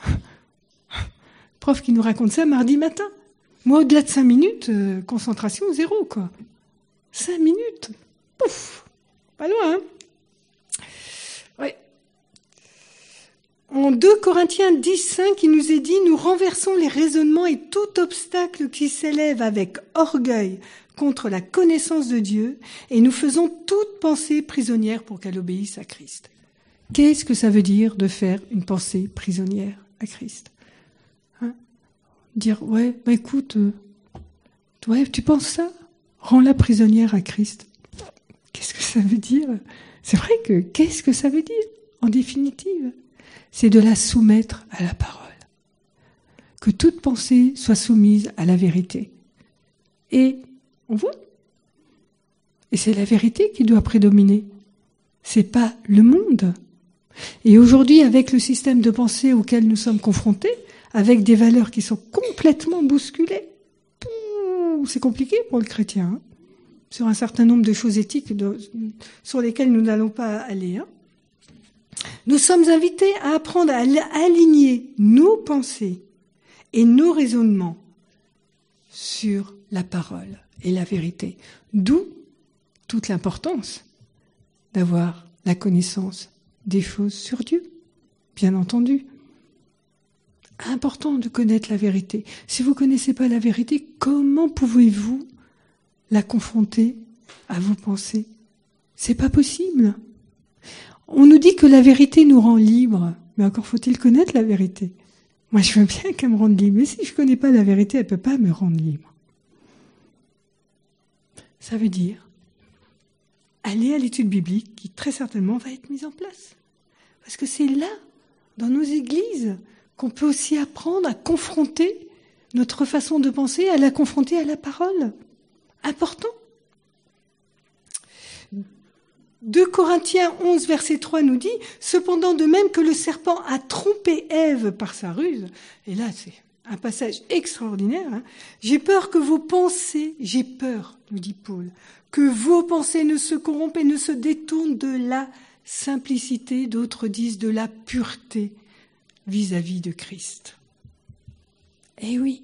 Speaker 1: Prof qui nous raconte ça mardi matin. Moi au-delà de cinq minutes, euh, concentration zéro quoi. Cinq minutes, pouf, pas loin. Hein ouais. En deux Corinthiens dix, cinq, il nous est dit, nous renversons les raisonnements et tout obstacle qui s'élève avec orgueil contre la connaissance de Dieu, et nous faisons toute pensée prisonnière pour qu'elle obéisse à Christ. Qu'est-ce que ça veut dire de faire une pensée prisonnière à Christ? Hein? Dire, ouais, bah écoute, euh, ouais, tu penses ça? Rends-la prisonnière à Christ. Qu'est-ce que ça veut dire? C'est vrai que, qu'est-ce que ça veut dire, en définitive? C'est de la soumettre à la parole. Que toute pensée soit soumise à la vérité. Et on voit. Et c'est la vérité qui doit prédominer. C'est pas le monde. Et aujourd'hui, avec le système de pensée auquel nous sommes confrontés, avec des valeurs qui sont complètement bousculées, c'est compliqué pour le chrétien, hein, sur un certain nombre de choses éthiques de, sur lesquelles nous n'allons pas aller. Hein. Nous sommes invités à apprendre à aligner nos pensées et nos raisonnements sur la parole et la vérité. D'où toute l'importance d'avoir la connaissance des choses sur Dieu, bien entendu. Important de connaître la vérité. Si vous ne connaissez pas la vérité, comment pouvez-vous la confronter à vos pensées? C'est pas possible. On nous dit que la vérité nous rend libres, mais encore faut-il connaître la vérité. Moi, je veux bien qu'elle me rende libre, mais si je ne connais pas la vérité, elle ne peut pas me rendre libre. Ça veut dire aller à l'étude biblique qui très certainement va être mise en place. Parce que c'est là, dans nos églises, qu'on peut aussi apprendre à confronter notre façon de penser, à la confronter à la parole. Important. deux Corinthiens onze, verset trois nous dit « Cependant, de même que le serpent a trompé Ève par sa ruse, » et là c'est un passage extraordinaire, hein, « J'ai peur que vos pensées, j'ai peur, nous dit Paul, que vos pensées ne se corrompent et ne se détournent de la simplicité, d'autres disent de la pureté vis-à-vis de Christ. » Eh oui.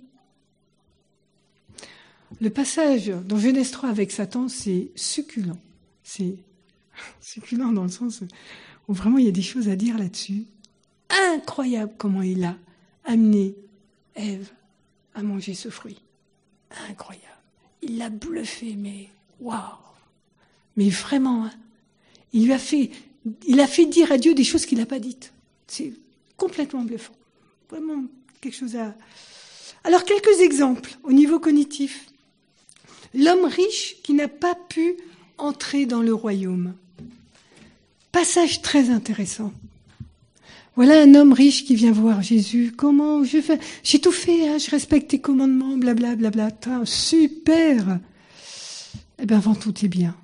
Speaker 1: Le passage dans Genèse trois avec Satan, c'est succulent. C'est succulent dans le sens où vraiment il y a des choses à dire là-dessus. Incroyable comment il a amené Ève à manger ce fruit. incroyable. Il l'a bluffé, mais waouh. Mais vraiment, hein. Il lui a fait, il a fait dire à Dieu des choses qu'il n'a pas dites. C'est complètement bluffant. Vraiment quelque chose à... Alors, quelques exemples au niveau cognitif. L'homme riche qui n'a pas pu entrer dans le royaume. Passage très intéressant. Voilà un homme riche qui vient voir Jésus. Comment je fais? J'ai tout fait, hein, je respecte tes commandements, blablabla. Bla, bla, bla. Super. Eh bien, vends tous tes biens.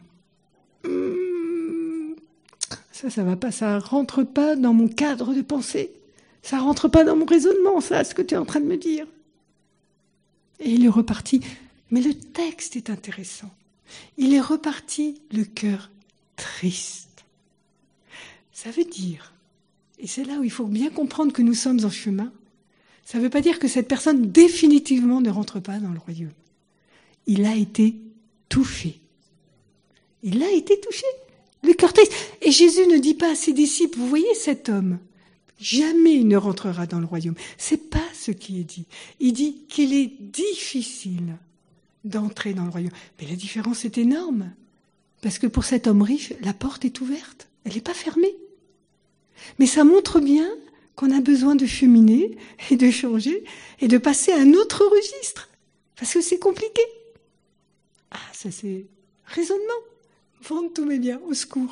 Speaker 1: Hum, ça, ça va pas, ça rentre pas dans mon cadre de pensée. Ça rentre pas dans mon raisonnement, ça, ce que tu es en train de me dire. Et il est reparti. Mais le texte est intéressant. Il est reparti le cœur triste. Ça veut dire, et c'est là où il faut bien comprendre que nous sommes en chemin, ça ne veut pas dire que cette personne définitivement ne rentre pas dans le royaume. Il a été touché. Il a été touché. Le cœur triste. Et Jésus ne dit pas à ses disciples, vous voyez cet homme, jamais il ne rentrera dans le royaume. C'est pas ce qui est dit. Il dit qu'il est difficile d'entrer dans le royaume. Mais la différence est énorme. Parce que pour cet homme riche, la porte est ouverte. Elle n'est pas fermée. Mais ça montre bien qu'on a besoin de cheminer et de changer et de passer à un autre registre. Parce que c'est compliqué. Ah, ça c'est raisonnement. Vendre tous mes biens, au secours.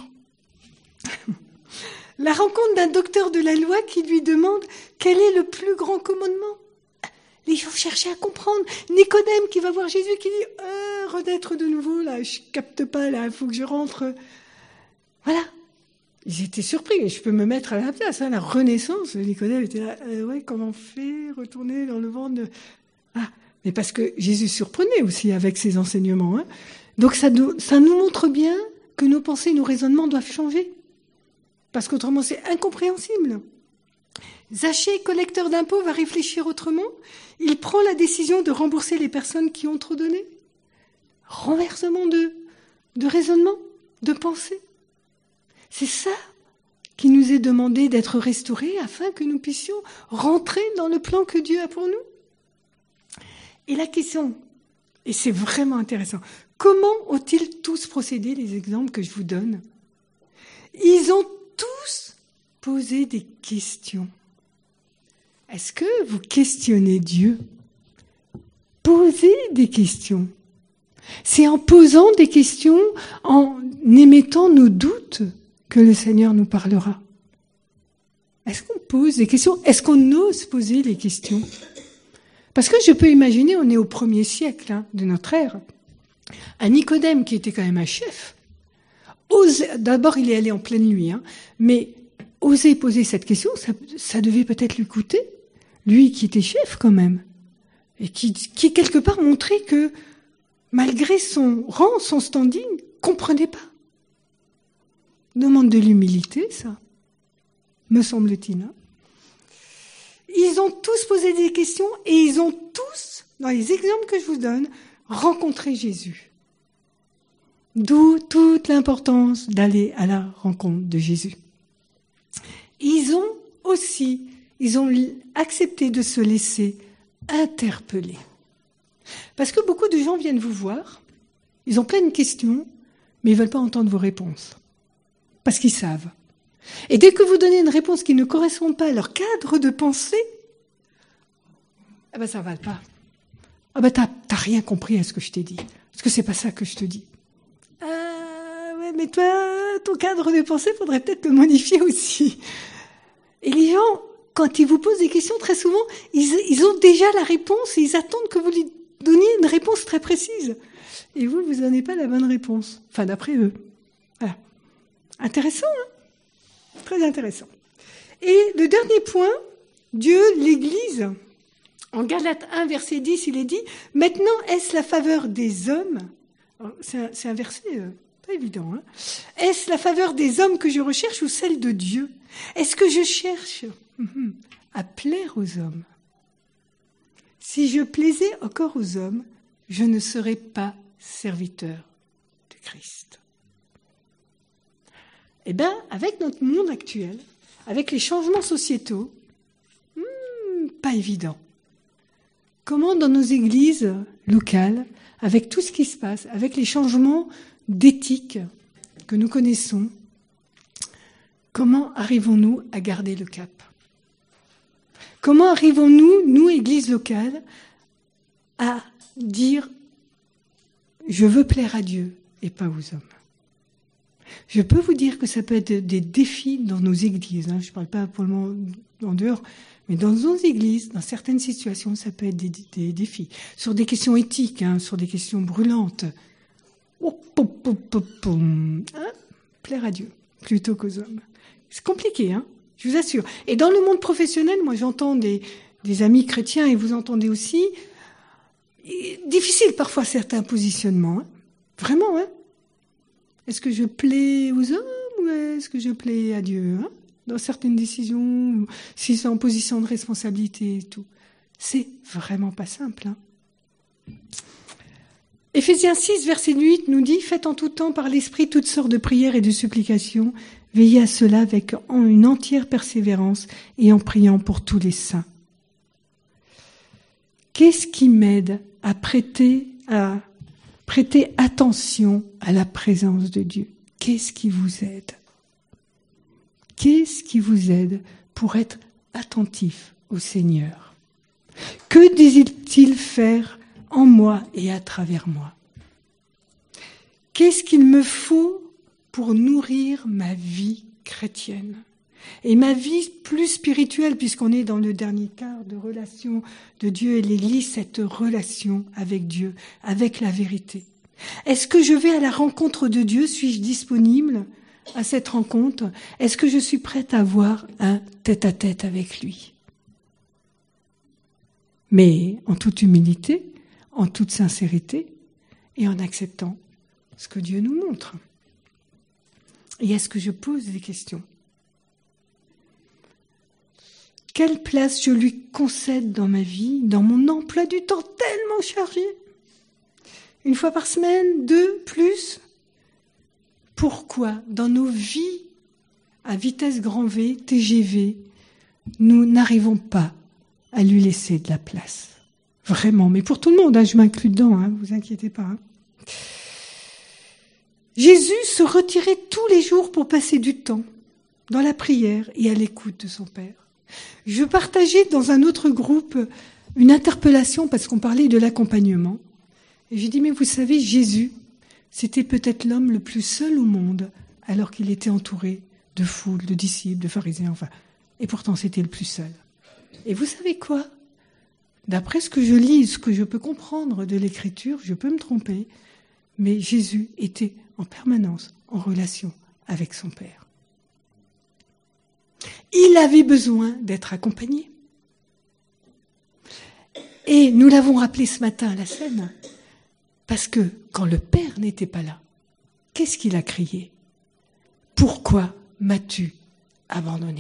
Speaker 1: La rencontre d'un docteur de la loi qui lui demande quel est le plus grand commandement. Les gens cherchaient à comprendre. Nicodème qui va voir Jésus qui dit euh, « renaître de nouveau, là, je capte pas, là, il faut que je rentre. » Voilà. Ils étaient surpris. Je peux me mettre à la place. Hein, la renaissance, Nicodème était là. Euh, ouais, comment on fait? Retourner dans le ventre de... Ah, mais parce que Jésus surprenait aussi avec ses enseignements. Hein. Donc ça, ça nous montre bien que nos pensées, nos raisonnements doivent changer. Parce qu'autrement, c'est incompréhensible. Zaché, collecteur d'impôts, va réfléchir autrement. Il prend la décision de rembourser les personnes qui ont trop donné. Renversement de, de raisonnement, de pensée. C'est ça qui nous est demandé d'être restaurés afin que nous puissions rentrer dans le plan que Dieu a pour nous. Et la question, et c'est vraiment intéressant, comment ont-ils tous procédé, les exemples que je vous donne? Ils ont tous posé des questions. Est-ce que vous questionnez Dieu? Posez des questions. C'est en posant des questions, en émettant nos doutes, que le Seigneur nous parlera. Est-ce qu'on pose des questions? Est-ce qu'on ose poser les questions? Parce que je peux imaginer, on est au premier siècle hein, de notre ère, un Nicodème qui était quand même un chef, ose, d'abord il est allé en pleine nuit, hein, mais oser poser cette question, ça, ça devait peut-être lui coûter, lui qui était chef quand même, et qui, qui quelque part montrait que malgré son rang, son standing, comprenait pas. Demande de l'humilité, ça, me semble-t-il. Hein. Ils ont tous posé des questions et ils ont tous, dans les exemples que je vous donne, rencontré Jésus. D'où toute l'importance d'aller à la rencontre de Jésus. Ils ont aussi, ils ont accepté de se laisser interpeller. Parce que beaucoup de gens viennent vous voir, ils ont plein de questions, mais ils ne veulent pas entendre vos réponses. Parce qu'ils savent. Et dès que vous donnez une réponse qui ne correspond pas à leur cadre de pensée, eh ben ça ne va pas. Ah ben t'as, t'as rien compris à ce que je t'ai dit. Parce que c'est pas ça que je te dis. Ah ouais, mais toi, ton cadre de pensée, faudrait peut-être le modifier aussi. Et les gens, quand ils vous posent des questions, très souvent, ils, ils ont déjà la réponse et ils attendent que vous lui donniez une réponse très précise. Et vous, vous donnez pas la bonne réponse. Enfin, d'après eux. Voilà. Intéressant, hein? Très intéressant. Et le dernier point, Dieu, l'Église, en Galates un, verset dix, il est dit « Maintenant, est-ce la faveur des hommes ?» c'est un, c'est un verset euh, pas évident. Hein. « Est-ce la faveur des hommes que je recherche ou celle de Dieu? Est-ce que je cherche mm-hmm, à plaire aux hommes? Si je plaisais encore aux hommes, je ne serais pas serviteur de Christ. » Eh bien, avec notre monde actuel, avec les changements sociétaux, hmm, pas évident. Comment dans nos églises locales, avec tout ce qui se passe, avec les changements d'éthique que nous connaissons, comment arrivons-nous à garder le cap ? Comment arrivons-nous, nous, église locale, à dire « je veux plaire à Dieu et pas aux hommes ». Je peux vous dire que ça peut être des défis dans nos églises, hein, je ne parle pas pour le moment en dehors, mais dans nos églises, dans certaines situations, ça peut être des, des défis. Sur des questions éthiques, hein, sur des questions brûlantes. Oh, pom, pom, pom, pom. Hein, plaire à Dieu plutôt qu'aux hommes. C'est compliqué, hein, je vous assure. Et dans le monde professionnel, moi j'entends des, des amis chrétiens, et vous entendez aussi, difficile parfois certains positionnements. Hein. Vraiment, hein. Est-ce que je plais aux hommes ou est-ce que je plais à Dieu, hein, dans certaines décisions, si c'est en position de responsabilité et tout. C'est vraiment pas simple. Hein. Éphésiens six, verset huit nous dit « Faites en tout temps par l'Esprit toutes sortes de prières et de supplications, veillez à cela avec une entière persévérance et en priant pour tous les saints. » Qu'est-ce qui m'aide à prêter, à prêter attention à la présence de Dieu ? Qu'est-ce qui vous aide ? Qu'est-ce qui vous aide pour être attentif au Seigneur ? Que désire-t-il faire en moi et à travers moi ? Qu'est-ce qu'il me faut pour nourrir ma vie chrétienne ? Et ma vie plus spirituelle, puisqu'on est dans le dernier quart de relation de Dieu et l'Église, cette relation avec Dieu, avec la vérité. Est-ce que je vais à la rencontre de Dieu ? Suis-je disponible à cette rencontre ? Est-ce que je suis prête à avoir un tête-à-tête avec lui ? Mais en toute humilité, en toute sincérité et en acceptant ce que Dieu nous montre. Et est-ce que je pose des questions ? Quelle place je lui concède dans ma vie, dans mon emploi du temps tellement chargé ? Une fois par semaine, deux, plus ? Pourquoi, dans nos vies à vitesse grand V, T G V, nous n'arrivons pas à lui laisser de la place ? Vraiment, mais pour tout le monde, hein, je m'inclus dedans, hein, vous inquiétez pas. Hein. Jésus se retirait tous les jours pour passer du temps dans la prière et à l'écoute de son Père. Je partageais dans un autre groupe une interpellation parce qu'on parlait de l'accompagnement. Et j'ai dit, mais vous savez, Jésus, c'était peut-être l'homme le plus seul au monde alors qu'il était entouré de foules, de disciples, de pharisiens, enfin. Et pourtant, c'était le plus seul. Et vous savez quoi ? D'après ce que je lis, ce que je peux comprendre de l'Écriture, je peux me tromper, mais Jésus était en permanence en relation avec son Père. Il avait besoin d'être accompagné. Et nous l'avons rappelé ce matin à la scène, parce que quand le Père n'était pas là, qu'est-ce qu'il a crié ? Pourquoi m'as-tu abandonné ?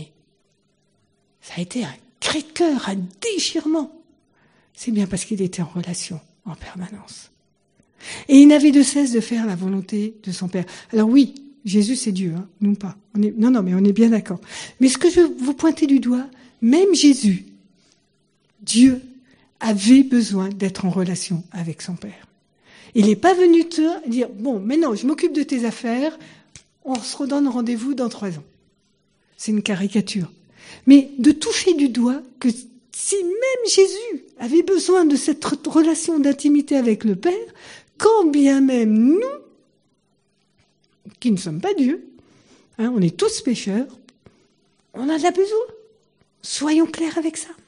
Speaker 1: Ça a été un cri de cœur, un déchirement. C'est bien parce qu'il était en relation en permanence. Et il n'avait de cesse de faire la volonté de son Père. Alors oui, Jésus c'est Dieu, hein, nous pas. On est, non, non, mais on est bien d'accord. Mais ce que je veux vous pointer du doigt, même Jésus, Dieu, avait besoin d'être en relation avec son Père. Il n'est pas venu te dire, bon, maintenant je m'occupe de tes affaires, on se redonne rendez-vous dans trois ans. C'est une caricature. Mais de toucher du doigt que si même Jésus avait besoin de cette relation d'intimité avec le Père, quand bien même nous, qui ne sommes pas Dieu, hein, on est tous pécheurs, on en a besoin. Soyons clairs avec ça.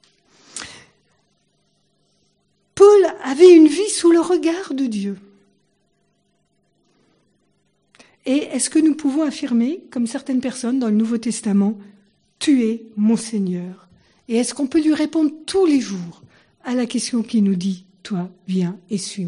Speaker 1: Paul avait une vie sous le regard de Dieu. Et est-ce que nous pouvons affirmer, comme certaines personnes dans le Nouveau Testament, « Tu es mon Seigneur ». Et est-ce qu'on peut lui répondre tous les jours à la question qui nous dit « Toi, viens et suis-moi ».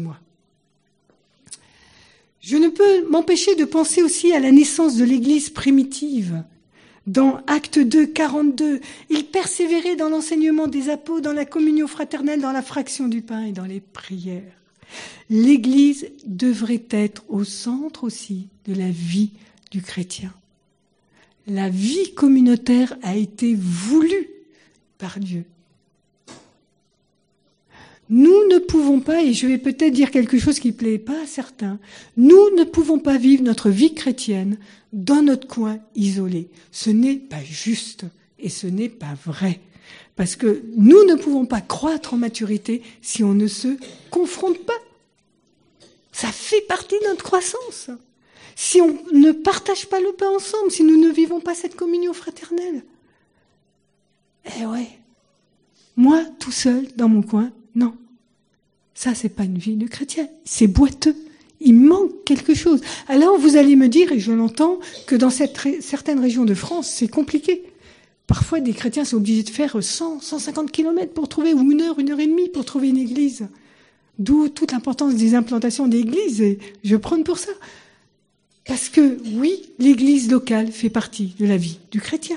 Speaker 1: Je ne peux m'empêcher de penser aussi à la naissance de l'Église primitive. Dans Actes deux, quarante-deux, ils persévéraient dans l'enseignement des apôtres, dans la communion fraternelle, dans la fraction du pain et dans les prières. L'Église devrait être au centre aussi de la vie du chrétien. La vie communautaire a été voulue par Dieu. Nous ne pouvons pas, et je vais peut-être dire quelque chose qui ne plaît pas à certains, nous ne pouvons pas vivre notre vie chrétienne dans notre coin isolé. Ce n'est pas juste et ce n'est pas vrai. Parce que nous ne pouvons pas croître en maturité si on ne se confronte pas. Ça fait partie de notre croissance. Si on ne partage pas le pain ensemble, si nous ne vivons pas cette communion fraternelle. Eh ouais. Moi, tout seul, dans mon coin, non. Ça, c'est pas une vie de chrétien. C'est boiteux. Il manque quelque chose. Alors, vous allez me dire, et je l'entends, que dans cette ré- certaines régions de France, c'est compliqué. Parfois, des chrétiens sont obligés de faire cent, cent cinquante kilomètres pour trouver, ou une heure, une heure et demie pour trouver une église. D'où toute l'importance des implantations d'églises, et je prône pour ça. Parce que, oui, l'église locale fait partie de la vie du chrétien.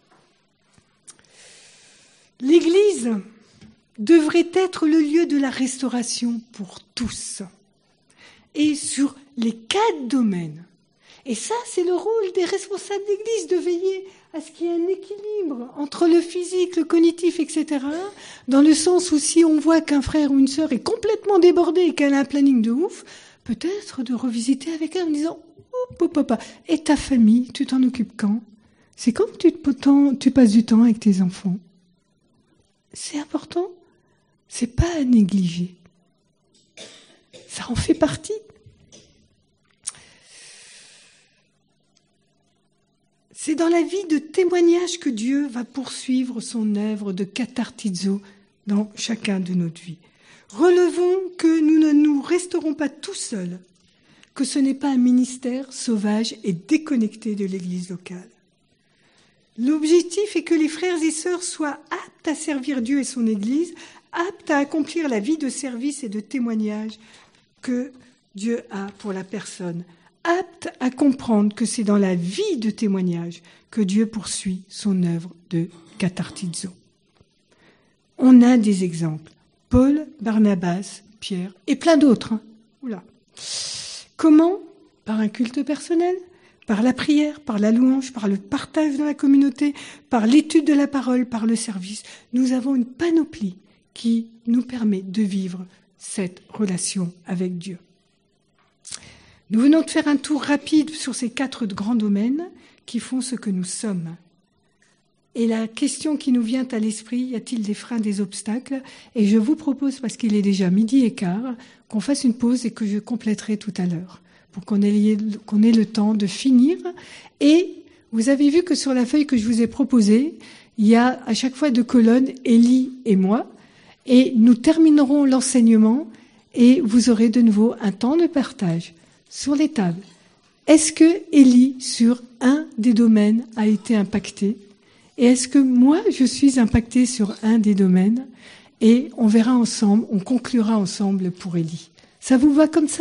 Speaker 1: L'église devrait être le lieu de la restauration pour tous. Et sur les quatre domaines. Et ça, c'est le rôle des responsables d'église, de veiller à ce qu'il y ait un équilibre entre le physique, le cognitif, et cetera. Dans le sens où si on voit qu'un frère ou une sœur est complètement débordé et qu'elle a un planning de ouf, peut-être de revisiter avec elle en disant « Oh, papa, et ta famille, tu t'en occupes quand ? C'est quand que tu, te, tu passes du temps avec tes enfants ?» C'est important. C'est pas à négliger. Ça en fait partie. C'est dans la vie de témoignage que Dieu va poursuivre son œuvre de cathartizo dans chacun de notre vie. Relevons que nous ne nous resterons pas tout seuls, que ce n'est pas un ministère sauvage et déconnecté de l'Église locale. L'objectif est que les frères et sœurs soient aptes à servir Dieu et son Église, aptes à accomplir la vie de service et de témoignage que Dieu a pour la personne, aptes à comprendre que c'est dans la vie de témoignage que Dieu poursuit son œuvre de cathartizo. On a des exemples. Paul, Barnabas, Pierre et plein d'autres. Hein. Oula. Comment ? Par un culte personnel ? Par la prière, par la louange, par le partage dans la communauté, par l'étude de la parole, par le service. Nous avons une panoplie qui nous permet de vivre cette relation avec Dieu. Nous venons de faire un tour rapide sur ces quatre grands domaines qui font ce que nous sommes. Et la question qui nous vient à l'esprit, y a-t-il des freins, des obstacles ? Et je vous propose, parce qu'il est déjà midi et quart, qu'on fasse une pause et que je compléterai tout à l'heure, pour qu'on ait, qu'on ait le temps de finir. Et vous avez vu que sur la feuille que je vous ai proposée, il y a à chaque fois deux colonnes, Élie et moi, et nous terminerons l'enseignement et vous aurez de nouveau un temps de partage sur les tables. Est-ce que Élie, sur un des domaines, a été impacté ? Et est-ce que moi, je suis impactée sur un des domaines ? Et on verra ensemble, on conclura ensemble pour Élie. Ça vous va comme ça ?